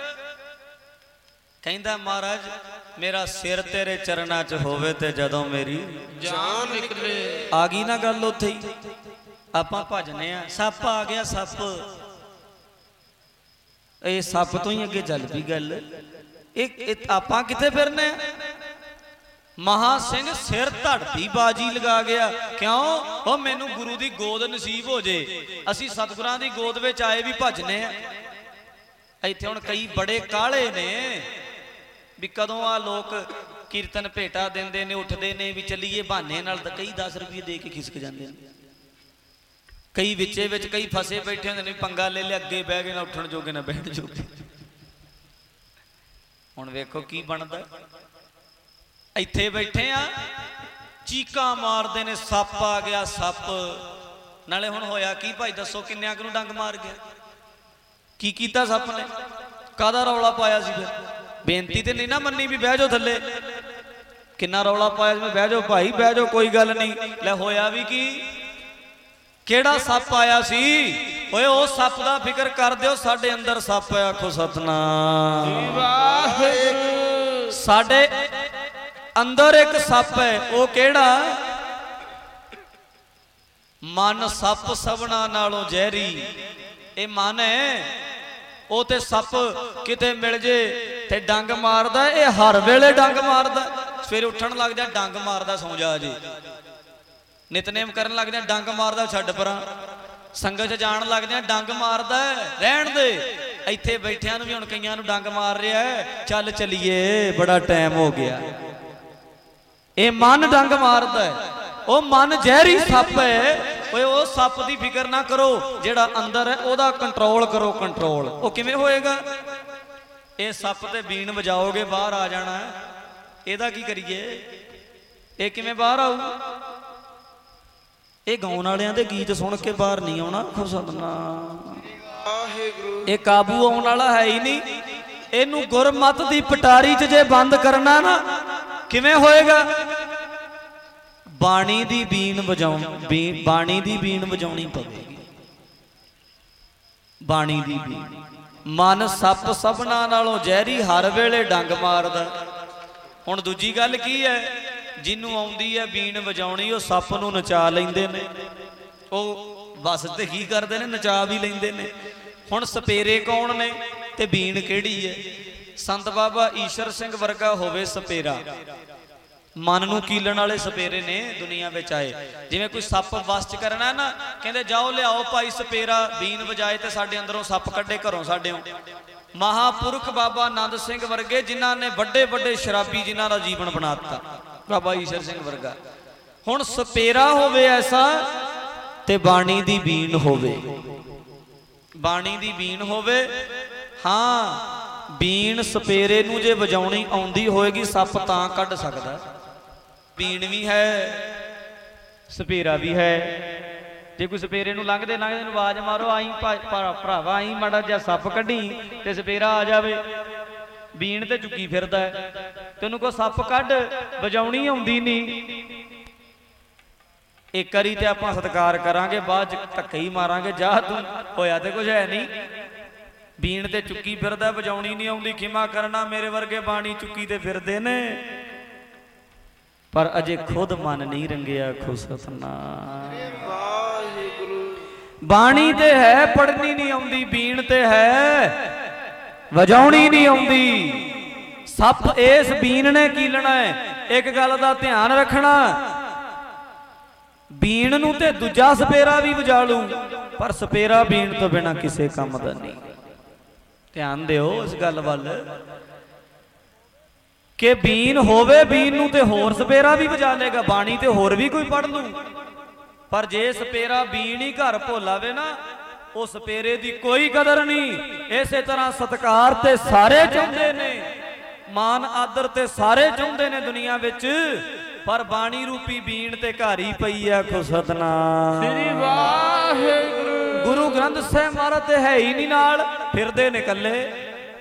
ਕਹਿੰਦਾ ਮਹਾਰਾਜ ਮੇਰਾ ਸਿਰ ਤੇਰੇ ਚਰਨਾਂ 'ਚ ਹੋਵੇ ਤੇ ਜਦੋਂ ਮੇਰੀ ਜਾਨ ਨਿਕਲੇ। ਆ ਗਈ ਨਾ ਗੱਲ ਉੱਥੇ ਹੀ। ਆਪਾਂ ਭਜਨੇ ਆ, ਸੱਪ ਆ ਗਿਆ ਸੱਪ, ਇਹ ਸੱਪ ਤੋਂ ਹੀ ਅੱਗੇ ਚੱਲ ਪਈ ਗੱਲ। ਇਹ ਆਪਾਂ ਕਿੱਥੇ ਫਿਰਨੇ ਆ। ਮਹਾ ਸਿੰਘ ਸਿਰ ਧੜਦੀ ਬਾਜੀ ਲਗਾ ਗਿਆ। ਕਿਉਂ? ਉਹ ਮੈਨੂੰ ਗੁਰੂ ਦੀ ਗੋਦ ਨਸੀਬ ਹੋ ਜੇ। ਅਸੀਂ ਸਤਿਗੁਰਾਂ ਦੀ ਗੋਦ ਵਿੱਚ ਆਏ ਵੀ ਭਜਨੇ ਆ। ਇੱਥੇ ਹੁਣ ਕਈ ਬੜੇ ਕਾਲੇ ਨੇ ਵੀ ਕਦੋਂ ਆ ਲੋਕ ਕੀਰਤਨ ਭੇਟਾ ਦਿੰਦੇ ਨੇ, ਉੱਠਦੇ ਨੇ ਵੀ ਚੱਲੀਏ ਬਹਾਨੇ ਨਾਲ, ਤਾਂ ਕਈ ਦਸ ਰੁਪਏ ਦੇ ਕੇ ਖਿਸਕ ਜਾਂਦੇ ਨੇ। ਕਈ ਵਿੱਚੇ ਵਿੱਚ ਕਈ ਫਸੇ ਬੈਠੇ ਹੁੰਦੇ ਨੇ, ਪੰਗਾ ਲੈ ਲਿਆ, ਅੱਗੇ ਬਹਿ ਗਏ ਨਾ ਉੱਠਣ ਜੋਗੇ ਨਾ ਬੈਠਣ ਜੋਗੇ। ਹੁਣ ਵੇਖੋ ਕੀ ਬਣਦਾ। ਇੱਥੇ ਬੈਠੇ ਆ, ਚੀਕਾਂ ਮਾਰਦੇ ਨੇ, ਸੱਪ ਆ ਗਿਆ ਸੱਪ। ਨਾਲੇ ਹੁਣ ਹੋਇਆ ਕੀ ਭਾਈ ਦੱਸੋ, ਕਿੰਨਿਆਂ ਕੁ ਨੂੰ ਡੰਗ ਮਾਰ ਗਿਆ? ਕੀ ਕੀਤਾ ਸੱਪ ਨੇ? ਕਾਹਦਾ ਰੌਲਾ ਪਾਇਆ ਸੀ? ਫਿਰ ਬੇਨਤੀ ਤੇ ਨਹੀਂ ਨਾ ਮੰਨੀ ਵੀ ਬਹਿ ਜਾਓ ਥੱਲੇ। ਕਿੰਨਾ ਰੌਲਾ ਪਾਇਆ ਸੀ, ਮੈਂ ਬਹਿ ਜਾਓ ਭਾਈ ਬਹਿ ਜਾਓ ਕੋਈ ਗੱਲ ਨਹੀਂ। ਲੈ ਹੋਇਆ ਵੀ ਕੀ? ਕਿਹੜਾ ਸੱਪ ਆਇਆ ਸੀ? ਓਏ ਉਹ ਸੱਪ ਦਾ ਫਿਕਰ ਕਰ ਦਿਓ, ਸਾਡੇ ਅੰਦਰ ਸੱਪ ਹੈ। ਆਖੋ ਸਤਨਾਮ ਵਾਹਿਗੁਰੂ। ਸਾਡੇ ਅੰਦਰ ਇੱਕ ਸੱਪ ਹੈ। ਉਹ ਕਿਹੜਾ? ਮਨ ਸੱਪ ਸਭਨਾ ਨਾਲੋਂ ਜ਼ਹਿਰੀ। ਇਹ ਮਨ ਹੈ, ਉਹ ਤੇ ਸੱਪ ਕਿਤੇ ਮਿਲ ਜੇ ਤੇ ਡੰਗ ਮਾਰਦਾ। ਇਹ ਹਰ ਵੇਲੇ ਡੰਗ ਮਾਰਦਾ। ਸਵੇਰੇ ਉੱਠਣ ਲੱਗ ਜਾ ਡੰਗ ਮਾਰਦਾ, ਸੌਂ ਜਾ ਜੀ। ਨਿਤਨੇਮ ਕਰਨ ਲੱਗ ਜਾ ਡੰਗ ਮਾਰਦਾ, ਛੱਡ ਪਰਾਂ। ਸੰਗਤ 'ਚ ਜਾਣ ਲੱਗ ਜਾ ਡੰਗ ਮਾਰਦਾ, ਰਹਿਣ ਦੇ। ਇੱਥੇ ਬੈਠਿਆਂ ਨੂੰ ਵੀ ਹੁਣ ਕਈਆਂ ਨੂੰ ਡੰਗ ਮਾਰ ਰਿਹਾ ਹੈ, ਚੱਲ ਚਲੀਏ ਬੜਾ ਟਾਈਮ ਹੋ ਗਿਆ। ਇਹ ਮਨ ਡੰਗ ਮਾਰਦਾ ਹੈ। ਉਹ ਮਨ ਜ਼ਹਿਰੀ ਸੱਪ ਹੈ। ਓਏ ਉਹ ਸੱਪ ਦੀ ਫਿਕਰ ਨਾ ਕਰੋ, ਜਿਹੜਾ ਅੰਦਰ ਹੈ ਉਹਦਾ ਕੰਟਰੋਲ ਕਰੋ। ਕੰਟਰੋਲ ਉਹ ਕਿਵੇਂ ਹੋਏਗਾ? ਇਹ ਸੱਪ ਤੇ ਬੀਨ ਵਜਾਓਗੇ ਬਾਹਰ ਆ ਜਾਣਾ। ਇਹਦਾ ਕੀ ਕਰੀਏ? ਇਹ ਕਿਵੇਂ ਬਾਹਰ ਆਊ? ਇਹ ਗਾਉਣ ਵਾਲਿਆਂ ਦੇ ਗੀਤ ਸੁਣ ਕੇ ਬਾਹਰ ਨਹੀਂ ਆਉਣਾ। ਸਤਨਾਮ ਵਾਹਿਗੁਰੂ। ਇਹ ਕਾਬੂ ਆਉਣ ਵਾਲਾ ਹੈ ਹੀ ਨਹੀਂ। ਇਹਨੂੰ ਗੁਰਮਤ ਦੀ ਪਟਾਰੀ 'ਚ ਜੇ ਬੰਦ ਕਰਨਾ ਨਾ, ਕਿਵੇਂ ਹੋਏਗਾ? ਬਾਣੀ ਦੀ ਬੀਨ ਵਜਾਉਣ ਬਾਣੀ ਦੀ ਬੀਨ ਵਜਾਉਣੀ ਪਵੇਗੀ। ਬਾਣੀ ਦੀ ਬੀਨ ਮਨ ਸੱਪ ਸਭਨਾ ਨਾਲੋਂ ਜ਼ਹਿਰੀ ਹਰ ਵੇਲੇ ਡੰਗ ਮਾਰਦਾ। ਹੁਣ ਦੂਜੀ ਗੱਲ ਕੀ ਹੈ, ਜਿਹਨੂੰ ਆਉਂਦੀ ਹੈ ਬੀਣ ਵਜਾਉਣੀ ਉਹ ਸੱਪ ਨੂੰ ਨਚਾ ਲੈਂਦੇ ਨੇ, ਉਹ ਬਸ ਤੇ ਕੀ ਕਰਦੇ ਨੇ, ਨਚਾ ਵੀ ਲੈਂਦੇ ਨੇ। ਹੁਣ ਸਪੇਰੇ ਕੌਣ ਨੇ ਤੇ ਬੀਣ ਕਿਹੜੀ ਹੈ? ਸੰਤ ਬਾਬਾ ਈਸ਼ਰ ਸਿੰਘ ਵਰਗਾ ਹੋਵੇ ਸਪੇਰਾ, ਮਨ ਨੂੰ ਕੀਲਣ ਵਾਲੇ ਸਪੇਰੇ ਨੇ ਦੁਨੀਆ ਵਿੱਚ ਆਏ। ਜਿਵੇਂ ਕੋਈ ਸੱਪ ਵਸ ਚ ਕਰਨਾ ਨਾ, ਕਹਿੰਦੇ ਜਾਓ ਲਿਆਓ ਭਾਈ ਸਪੇਰਾ, ਬੀਨ ਵਜਾਏ ਤੇ ਸਾਡੇ ਅੰਦਰੋਂ ਸੱਪ ਕੱਢੇ ਘਰੋਂ ਸਾਡਿਓ। ਮਹਾਪੁਰਖ ਬਾਬਾ ਆਨੰਦ ਸਿੰਘ ਵਰਗੇ ਜਿਨ੍ਹਾਂ ਨੇ ਵੱਡੇ ਵੱਡੇ ਸ਼ਰਾਬੀ ਜਿਨ੍ਹਾਂ ਦਾ ਜੀਵਨ ਬਣਾ ਦਿੱਤਾ, ਬਾਬਾ ਈਸ਼ਰ ਸਿੰਘ ਵਰਗਾ। ਹੁਣ ਸਪੇਰਾ ਹੋਵੇ ਐਸਾ ਤੇ ਬਾਣੀ ਦੀ ਬੀਨ ਹੋਵੇ, ਬਾਣੀ ਦੀ ਬੀਨ ਹੋਵੇ। ਹਾਂ, ਬੀਨ ਸਪੇਰੇ ਨੂੰ ਜੇ ਵਜਾਉਣੀ ਆਉਂਦੀ ਹੋਏਗੀ ਸੱਪ ਤਾਂ ਕੱਢ ਸਕਦਾ। ਬੀਣ ਵੀ ਹੈ, ਸਪੇਰਾ ਵੀ ਹੈ। ਜੇ ਕੋਈ ਸਪੇਰੇ ਨੂੰ ਲੰਘਦੇ ਲੰਘਦੇ ਨੂੰ ਆਵਾਜ਼ ਮਾਰੋ, ਆਈ ਭਰਾਵਾ ਆਈ ਮਾੜਾ ਜਿਹਾ ਸੱਪ ਕੱਢੀ, ਤੇ ਸਪੇਰਾ ਆ ਜਾਵੇ। ਬੀਣ ਤੇ ਚੁੱਕੀ ਫਿਰਦਾ ਹੈ, ਤੈਨੂੰ ਕੋ ਸੱਪ ਕੱਢ, ਵਜਾਉਣੀ ਆਉਂਦੀ ਨਹੀਂ। ਇੱਕ ਵਾਰੀ ਤੇ ਆਪਾਂ ਸਤਿਕਾਰ ਕਰਾਂਗੇ, ਬਾਅਦ ਚ ਧੱਕੇ ਹੀ ਮਾਰਾਂਗੇ, ਜਾ ਤੂੰ, ਹੋਇਆ ਤੇ ਕੁਝ ਹੈ ਨਹੀਂ। ਬੀਣ ਤੇ ਚੁੱਕੀ ਫਿਰਦਾ, ਵਜਾਉਣੀ ਨਹੀਂ ਆਉਂਦੀ, ਖਿਮਾ ਕਰਨਾ, ਮੇਰੇ ਵਰਗੇ ਬਾਣੀ ਚੁੱਕੀ ਤੇ ਫਿਰਦੇ ਨੇ, ਪਰ ਅਜੇ ਖੁਦ ਮਨ ਨਹੀਂ ਰੰਗਿਆ। ਖੁ ਸਤਨਾਮ ਵਾਹਿਗੁਰੂ। ਬਾਣੀ ਤੇ ਹੈ, ਪੜ੍ਹਨੀ ਨਹੀਂ ਆਉਂਦੀ, ਬੀਣ ਤੇ ਹੈ, ਵਜਾਉਣੀ ਨਹੀਂ ਆਉਂਦੀ। ਸੱਪ ਇਸ ਬੀਣ ਨੇ ਕੀਲਣਾ ਹੈ। ਇੱਕ ਗੱਲ ਦਾ ਧਿਆਨ ਰੱਖਣਾ, ਬੀਣ ਨੂੰ ਤੇ ਦੂਜਾ ਸਪੇਰਾ ਵੀ ਵਜਾ ਲੂ, ਪਰ ਸਪੇਰਾ ਬੀਣ ਤੋਂ ਬਿਨਾਂ ਕਿਸੇ ਕੰਮ ਦਾ ਨਹੀਂ। ਧਿਆਨ ਦਿਓ ਇਸ ਗੱਲ ਵੱਲ ਕਿ ਬੀਨ ਹੋਵੇ, ਬੀਨ ਨੂੰ ਤੇ ਹੋਰ ਸਪੇਰਾ ਵੀ ਵਜਾ ਲੇਗਾ, ਬਾਣੀ ਤੇ ਹੋਰ ਵੀ ਕੋਈ ਪੜ੍ਹ ਲੂ, ਪਰ ਜੇ ਸਪੇਰਾ ਬੀਣ ਹੀ ਘਰ ਭੋਲਾਵੇ ਨਾ, ਉਹ ਸਪੇਰੇ ਦੀ ਕੋਈ ਕਦਰ ਨਹੀਂ। ਇਸੇ ਤਰ੍ਹਾਂ ਸਤਿਕਾਰ ਤੇ ਸਾਰੇ ਚਾਹੁੰਦੇ ਨੇ, ਮਾਨ ਆਦਰ ਤੇ ਸਾਰੇ ਚਾਹੁੰਦੇ ਨੇ ਦੁਨੀਆ ਵਿੱਚ, ਪਰ ਬਾਣੀ ਰੂਪੀ ਬੀਣ ਤੇ ਘਰ ਹੀ ਪਈ ਆ। ਖੁ ਸਤਨਾਮ ਸ੍ਰੀ ਵਾਹਿਗੁਰੂ। ਗੁਰੂ ਗ੍ਰੰਥ ਸਾਹਿਬ ਮਹਾਰਾਜ ਤੇ ਹੈ ਹੀ ਨਹੀਂ, ਨਾਲ ਫਿਰਦੇ ਨੇ ਇਕੱਲੇ।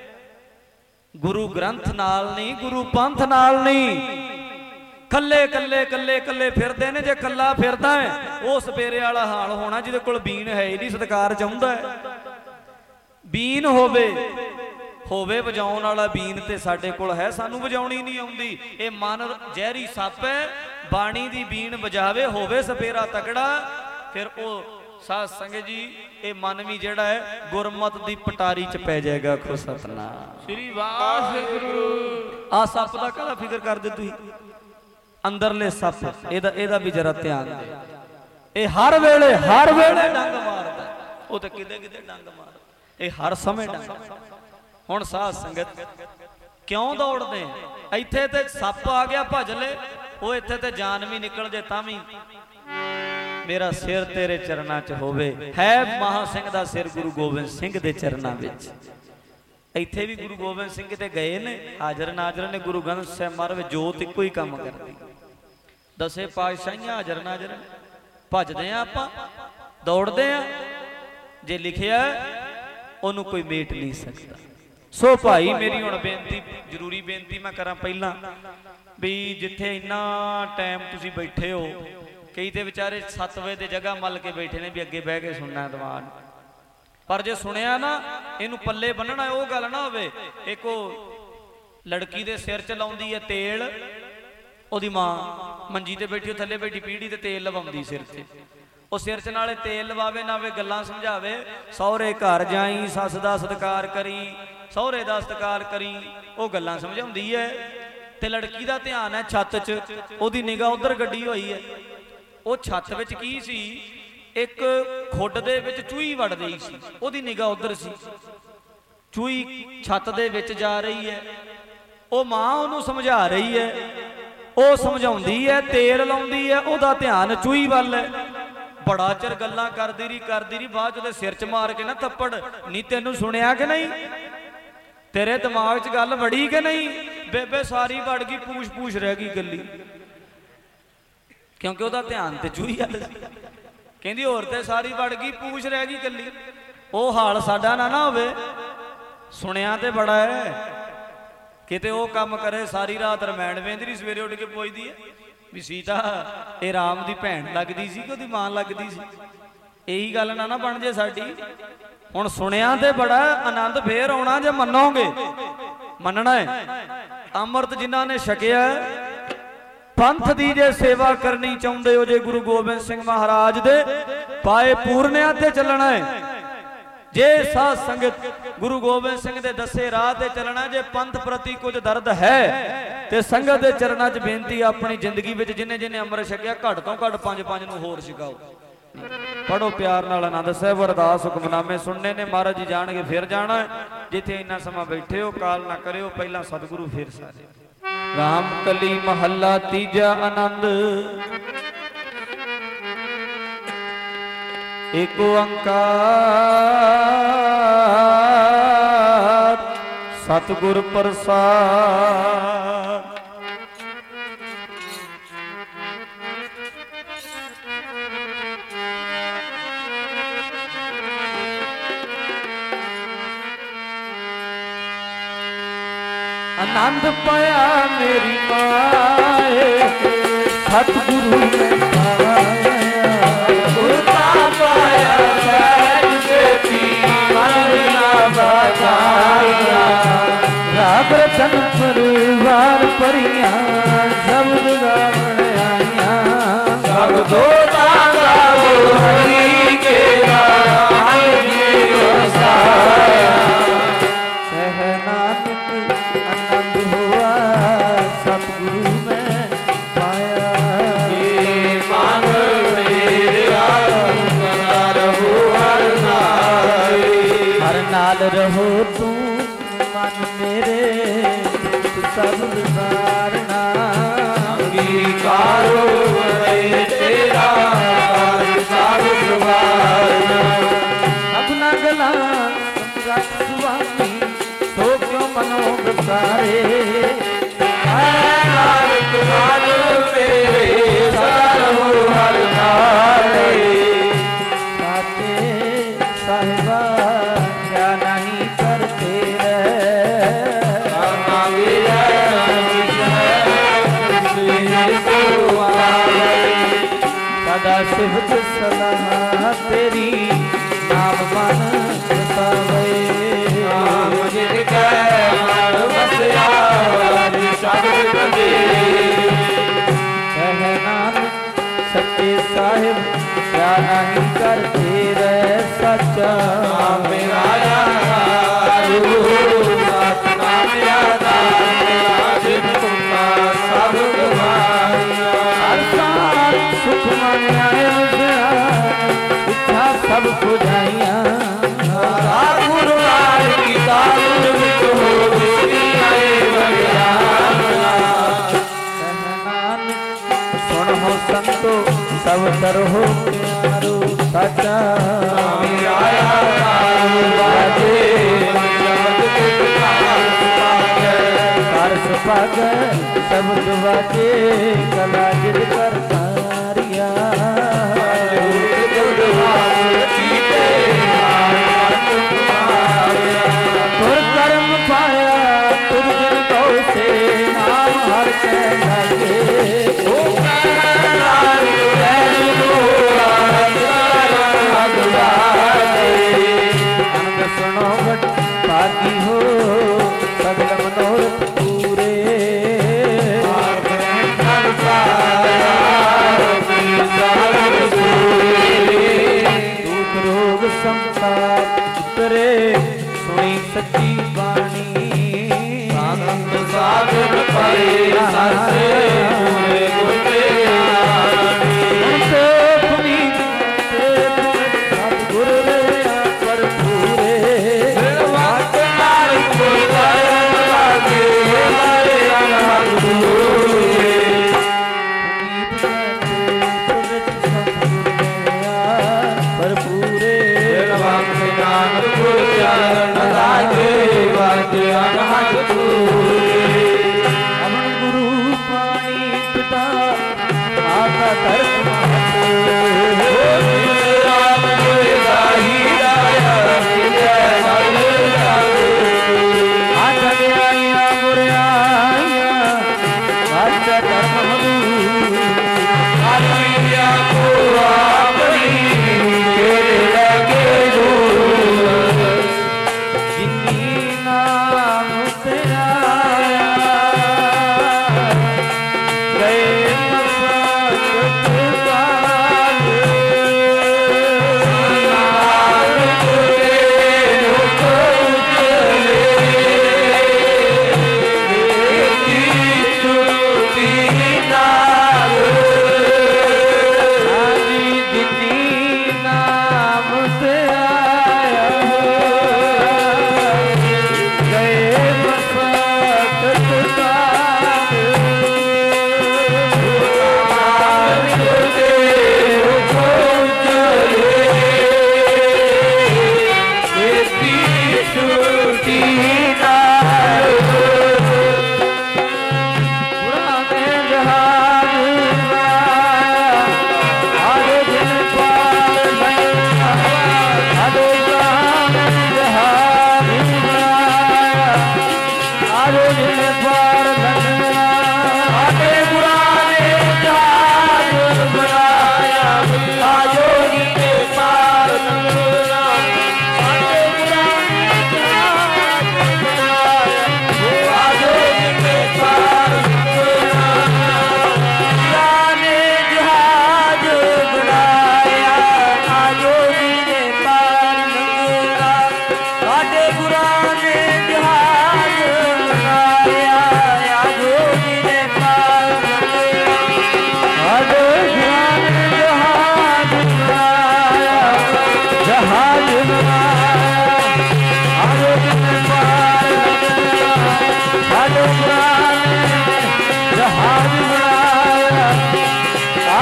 ਗੁਰੂ ਗ੍ਰੰਥ ਨਾਲ ਨਹੀਂ, ਗੁਰੂ ਪੰਥ ਨਾਲ ਨਹੀਂ, ਕੱਲੇ ਕੱਲੇ ਕੱਲੇ ਕੱਲੇ ਫਿਰਦੇ ਨੇ। ਜੇ ਕੱਲਾ ਫਿਰਦਾ ਹੈ, ਉਹ ਸਪੇਰੇ ਵਾਲਾ ਹਾਲ ਹੋਣਾ ਜਿਹਦੇ ਕੋਲ ਬੀਨ ਹੈ ਹੀ ਨਹੀਂ, ਸਤਿਕਾਰ ਚਾਹੁੰਦਾ ਹੈ। ਬੀਨ ਹੋਵੇ ਹੋਵੇ ਵਜਾਉਣ ਵਾਲਾ, ਬੀਨ ਤੇ ਸਾਡੇ ਕੋਲ ਹੈ, ਸਾਨੂੰ ਵਜਾਉਣੀ ਨਹੀਂ ਆਉਂਦੀ। ਇਹ ਮਨ ਜ਼ਹਿਰੀ ਸੱਪ ਹੈ, ਬਾਣੀ ਦੀ ਬੀਨ ਵਜਾਵੇ, ਹੋਵੇ ਸਪੇਰਾ ਤਕੜਾ, ਫਿਰ ਉਹ ਸਾਧ ਸੰਗਤ ਜੀ ਇਹ ਮਨ ਵੀ ਜਿਹੜਾ ਹੈ ਗੁਰਮਤ ਦੀ ਪਟਾਰੀ ਚ ਪੈ ਜਾਏਗਾ। ਖੁ ਸਤਨਾਮ ਸ੍ਰੀ ਵਾਹਿਗੁਰੂ। ਆ ਸੱਪ ਦਾ ਕਾਹਦਾ ਫਿਕਰ ਕਰਦੇ ਤੁਸੀਂ? ਅੰਦਰਲੇ ਸੱਪ, ਇਹਦਾ ਇਹਦਾ ਵੀ ਜਰਾ ਧਿਆਨ ਦੇ। ਇਹ ਹਰ ਵੇਲੇ ਹਰ ਵੇਲੇ ਡੰਗ ਮਾਰਦਾ, ਉਹ ਤਾਂ ਕਿਤੇ ਕਿਤੇ ਡੰਗ ਮਾਰਦਾ, ਇਹ ਹਰ ਸਮੇਂ ਡੰਗ। ਹੁਣ ਸਾਧ ਸੰਗਤ ਕਿਉਂ ਦੌੜਦੇ? ਇੱਥੇ ਤੇ ਸੱਪ ਆ ਗਿਆ ਭੱਜ ਲੈ, ਉਹ ਇੱਥੇ ਤੇ ਜਾਨ ਵੀ ਨਿਕਲ ਜੇ ਤਾਂ ਵੀ ਮੇਰਾ ਸਿਰ ਤੇਰੇ ਚਰਨਾਂ 'ਚ ਹੋਵੇ। ਹੈ ਮਹਾ ਸਿੰਘ ਦਾ ਸਿਰ ਗੁਰੂ ਗੋਬਿੰਦ ਸਿੰਘ ਦੇ ਚਰਨਾਂ ਵਿੱਚ। ਇੱਥੇ ਵੀ ਗੁਰੂ ਗੋਬਿੰਦ ਸਿੰਘ ਤੇ ਗਏ ਨੇ, ਹਾਜ਼ਰ ਨਾਜ਼ਰ ਨੇ। ਗੁਰੂ ਗ੍ਰੰਥ ਸਾਹਿਬ ਮਹਾਰਾਜ ਜੋਤ ਇੱਕੋ ਹੀ ਕੰਮ ਕਰਦੀ, ਦਸੇ ਪਾਤਸ਼ਾਹੀਆਂ ਹਾਜ਼ਰ ਨਾਜ਼ਰ। ਭੱਜਦੇ ਆ ਆਪਾਂ, ਦੌੜਦੇ ਆ, ਜੇ ਲਿਖਿਆ ਉਹਨੂੰ ਕੋਈ ਮੇਟ ਨਹੀਂ ਸਕਦਾ। ਸੋ ਭਾਈ ਮੇਰੀ ਹੁਣ ਬੇਨਤੀ, ਜ਼ਰੂਰੀ ਬੇਨਤੀ ਮੈਂ ਕਰਾਂ ਪਹਿਲਾਂ, ਵੀ ਜਿੱਥੇ ਇੰਨਾ ਟਾਈਮ ਤੁਸੀਂ ਬੈਠੇ ਹੋ, ਕਈ ਤੇ ਵਿਚਾਰੇ ਸੱਤ ਵਜੇ ਦੀ ਜਗ੍ਹਾ ਮੱਲ ਕੇ ਬੈਠੇ ਨੇ ਵੀ ਅੱਗੇ ਬਹਿ ਕੇ ਸੁਣਨਾ ਦੀਵਾਨ, ਪਰ ਜੇ ਸੁਣਿਆ ਨਾ ਇਹਨੂੰ ਪੱਲੇ ਬੰਨਣਾ। ਉਹ ਗੱਲ ਨਾ ਹੋਵੇ, ਇੱਕ ਉਹ ਲੜਕੀ ਦੇ ਸਿਰ ਚ ਲਾਉਂਦੀ ਹੈ ਤੇਲ, ਉਹਦੀ ਮਾਂ ਮੰਜੀ ਤੇ ਬੈਠੀ, ਉਹ ਥੱਲੇ ਬੈਠੀ ਪੀੜੀ ਤੇ ਤੇਲ ਲਵਾਉਂਦੀ ਸਿਰ ਤੇ। ਉਹ ਸਿਰ ਚ ਨਾਲੇ ਤੇਲ ਲਵਾਵੇ ਨਾਲੇ ਗੱਲਾਂ ਸਮਝਾਵੇ, ਸਹੁਰੇ ਘਰ ਜਾਈ, ਸੱਸ ਦਾ ਸਤਿਕਾਰ ਕਰੀ, ਸਹੁਰੇ ਦਾ ਸਤਿਕਾਰ ਕਰੀ, ਉਹ ਗੱਲਾਂ ਸਮਝਾਉਂਦੀ ਹੈ। ਤੇ ਲੜਕੀ ਦਾ ਧਿਆਨ ਹੈ ਛੱਤ 'ਚ, ਉਹਦੀ ਨਿਗਾਹ ਉਧਰ ਗੱਡੀ ਹੋਈ ਹੈ। ਉਹ ਛੱਤ ਵਿੱਚ ਕੀ ਸੀ, ਇੱਕ ਖੁੱਡ ਦੇ ਵਿੱਚ ਚੂਹੀ ਵੜ ਰਹੀ ਸੀ, ਉਹਦੀ ਨਿਗਾਹ ਉਧਰ ਸੀ। ਚੂਹੀ ਛੱਤ ਦੇ ਵਿੱਚ ਜਾ ਰਹੀ ਹੈ, ਉਹ ਮਾਂ ਉਹਨੂੰ ਸਮਝਾ ਰਹੀ ਹੈ, ਉਹ ਸਮਝਾਉਂਦੀ ਹੈ, ਤੇਲ ਲਾਉਂਦੀ ਹੈ, ਉਹਦਾ ਧਿਆਨ ਚੂਹੀ ਵੱਲ ਹੈ। ਬੜਾ ਚਿਰ ਗੱਲਾਂ ਕਰਦੀ ਰਹੀ ਕਰਦੀ ਰਹੀ ਬਾਅਦ ਉਹਦੇ ਸਿਰ 'ਚ ਮਾਰ ਕੇ ਨਾ ਥੱਪੜ, ਨਹੀਂ ਤੈਨੂੰ ਸੁਣਿਆ ਕਿ ਨਹੀਂ, ਤੇਰੇ ਦਿਮਾਗ 'ਚ ਗੱਲ ਵੜੀ ਕਿ ਨਹੀਂ? ਬੇਬੇ ਸਾਰੀ ਵੜ ਗਈ, ਪੂਛ ਪੂਛ ਰਹਿ ਗਈ ਗੱਲੀ, ਕਿਉਂਕਿ ਉਹਦਾ ਧਿਆਨ ਤੇ ਚੂਹੀ ਵੱਲ ਸੀ। ਕਹਿੰਦੀ ਹੋਰ ਤੇ ਸਾਰੀ ਵੜ ਗਈ, ਪੂਛ ਰਹਿ ਗਈ ਗੱਲੀ। ਉਹ ਹਾਲ ਸਾਡਾ ਨਾ ਨਾ ਹੋਵੇ। ਸੁਣਿਆ ਤੇ ਬੜਾ ਹੈ, ਕਿਤੇ ਉਹ ਕੰਮ ਕਰੇ ਸਾਰੀ ਰਾਤ ਰਮੈਣ ਵੇਂਦਰੀ, ਸਵੇਰੇ ਉੱਠ ਕੇ ਪੁੱਛਦੀ ਹੈ ਵੀ ਸੀਤਾ ਇਹ ਰਾਮ ਦੀ ਭੈਣ ਲੱਗਦੀ ਸੀ ਕਿ ਉਹਦੀ ਮਾਂ ਲੱਗਦੀ ਸੀ? ਇਹੀ ਗੱਲ ਨਾ ਨਾ ਬਣ ਜੇ ਸਾਡੀ। ਹੁਣ ਸੁਣਿਆ ਤੇ ਬੜਾ ਆਨੰਦ ਫੇਰ ਆਉਣਾ ਜੇ ਮੰਨੋਗੇ। ਮੰਨਣਾ ਹੈ। ਅੰਮ੍ਰਿਤ ਜਿਨ੍ਹਾਂ ਨੇ ਛਕਿਆ, ਪੰਥ ਦੀ ਜੇ ਸੇਵਾ ਕਰਨੀ ਚਾਹੁੰਦੇ ਹੋ, ਜੇ ਗੁਰੂ ਗੋਬਿੰਦ ਸਿੰਘ ਮਹਾਰਾਜ ਦੇ ਪਾਏ ਪੂਰਨਿਆਂ ਤੇ ਚੱਲਣਾ ਹੈ, ਜੇ ਸਾਧ ਸੰਗਤ ਗੁਰੂ ਗੋਬਿੰਦ ਸਿੰਘ ਦੇ ਦੱਸੇ ਰਾਹ ਤੇ ਚੱਲਣਾ, ਜੇ ਪੰਥ ਪ੍ਰਤੀ ਕੁਝ ਦਰਦ ਹੈ ਤੇ ਸੰਗਤ ਦੇ ਚਰਨਾਂ 'ਚ ਬੇਨਤੀ, ਆਪਣੀ ਜ਼ਿੰਦਗੀ ਵਿੱਚ ਜਿਨੇ ਜਿਨੇ ਅੰਮ੍ਰਿਤ ਛਕਿਆ ਘੱਟ ਤੋਂ ਘੱਟ ਪੰਜ ਪੰਜ ਨੂੰ ਹੋਰ ਛਕਾਓ। ਪੜੋ ਪਿਆਰ ਨਾਲ ਆਨੰਦ ਸਾਹਿਬ ਅਰਦਾਸ ਹੁਕਮਨਾਮੇ ਸੁਣਨੇ ਨੇ। ਮਹਾਰਾਜ ਜੀ ਜਾਣਗੇ ਫਿਰ ਜਾਣਾ। ਜਿੱਥੇ ਇੰਨਾ ਸਮਾਂ ਬੈਠੇ ਹੋ ਕਾਲ ਨਾ ਕਰਿਓ, ਪਹਿਲਾਂ ਸਤਿਗੁਰੂ ਫਿਰ ਸਾਰੇ। ਰਾਮ ਕਲੀ ਮਹੱਲਾ ਤੀਜਾ ਆਨੰਦ। ਏਕ ਓੰਕਾਰ ਸਤਿਗੁਰ ਪ੍ਰਸਾਦ। आनंद पाया मेरी माए सतगुरु में पाया, गुरता पाया सहज बेटी मन ना बचाया। राग रतन परिवार परिया शब्द गावण आया, शब्दो गावो हरि के गाय जी वसाया। रहो तू मन मेरे सब धारणा, अंगीकारो तेरा सब सुभारना। अपना गला रख स्वामी सो क्यों मनो बसारे, नानक मन मेरे सदा रहो हर नारे। साचे साहिबा सिफत सलाह तेरी नाम मन बसावे, नाम जिनका मन बसया शब्द बजे। कह नानक सच्चे साहिब क्या नहीं करते रह सच्चा, मेरा सतनाम यादा सब गवाया। सुख मानिया इच्छा सब बुझाइया, गुरु की सुन हो संतो सब तर हो प्यारो सचा। कर सब दुआजे कला जिद करता कर्म पाया तुर दिन तो से नाम हर के लगे। सुनो बट भागी हो सगल मनोरथ पूरे, दुख रोग संताप उतरे सुनी सच्ची बाणी। आनंद सागर पाए सासे पूरे गुटे से पुनीत से सतगुर रे पर पूरे। वाक नानक बोलाए लागे लाए अनहद पूरे, पुनीत से सतगुर रे पर पूरे। वाक नानक बोलाए लागे लागे अनहद पूरे। अमन गुरु पानी पिता माता धर्म धर्म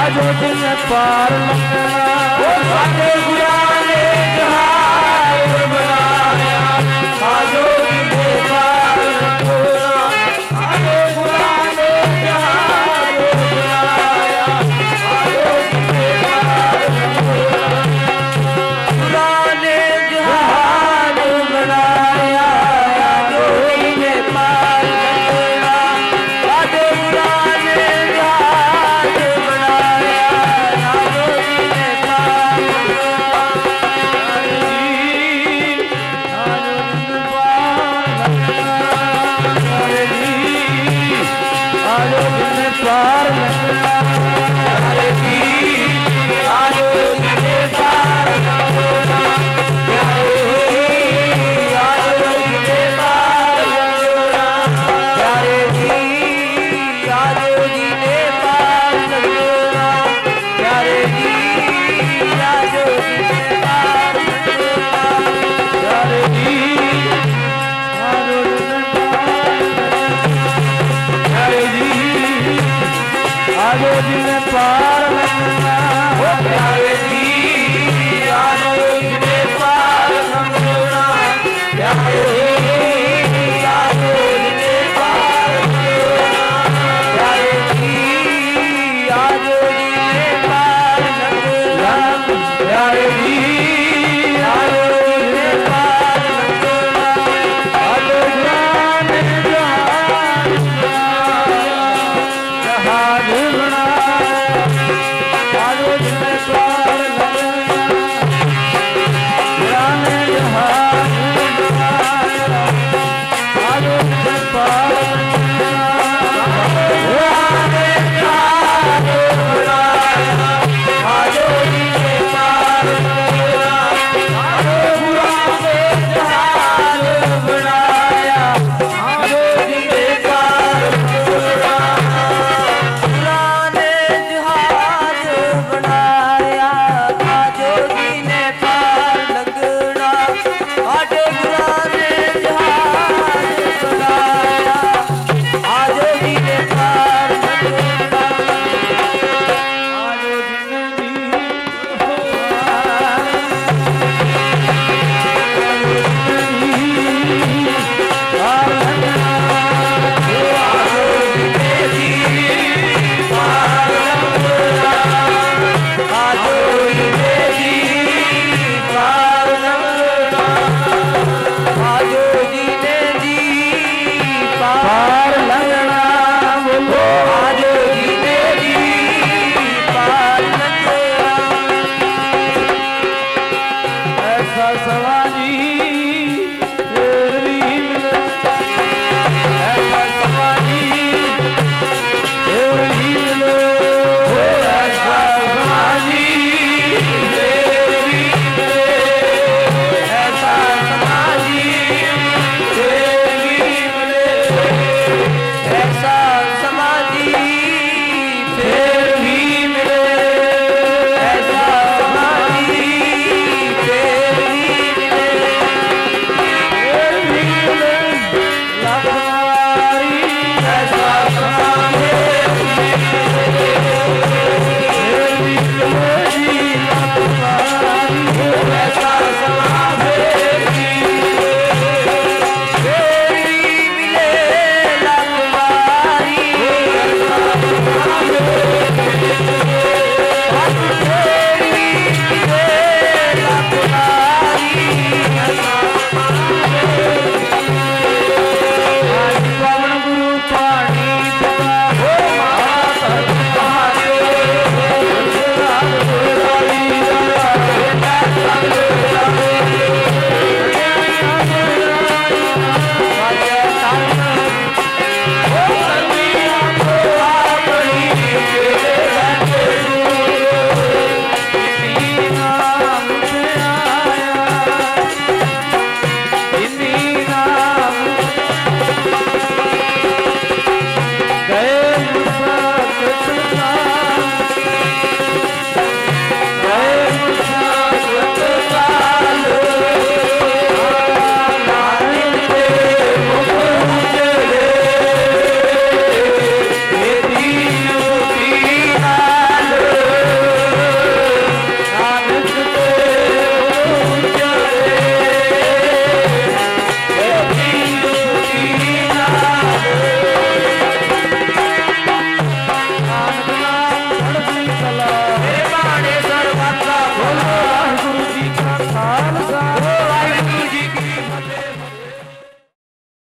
आजो दिन पार लगना सारे गुरां ने जहाज बनाया आजो दिन पार लगना सारे गुरां ने जहाज बनाया आजो दिन पार लगना गुरां ने जहाज बनाया आजो दिन पार लगना आजो गुरां ने जहाज बनाया आजो दिन पार लगना हरे जी आजो दिन पार लगना हरे जी आजो दिन पार लगना हरे जी आजो दिन पार लगना हरे जी आजो दिन पार लगना हरे जी आजो दिन पार हरे जी आजो दिन पार लगना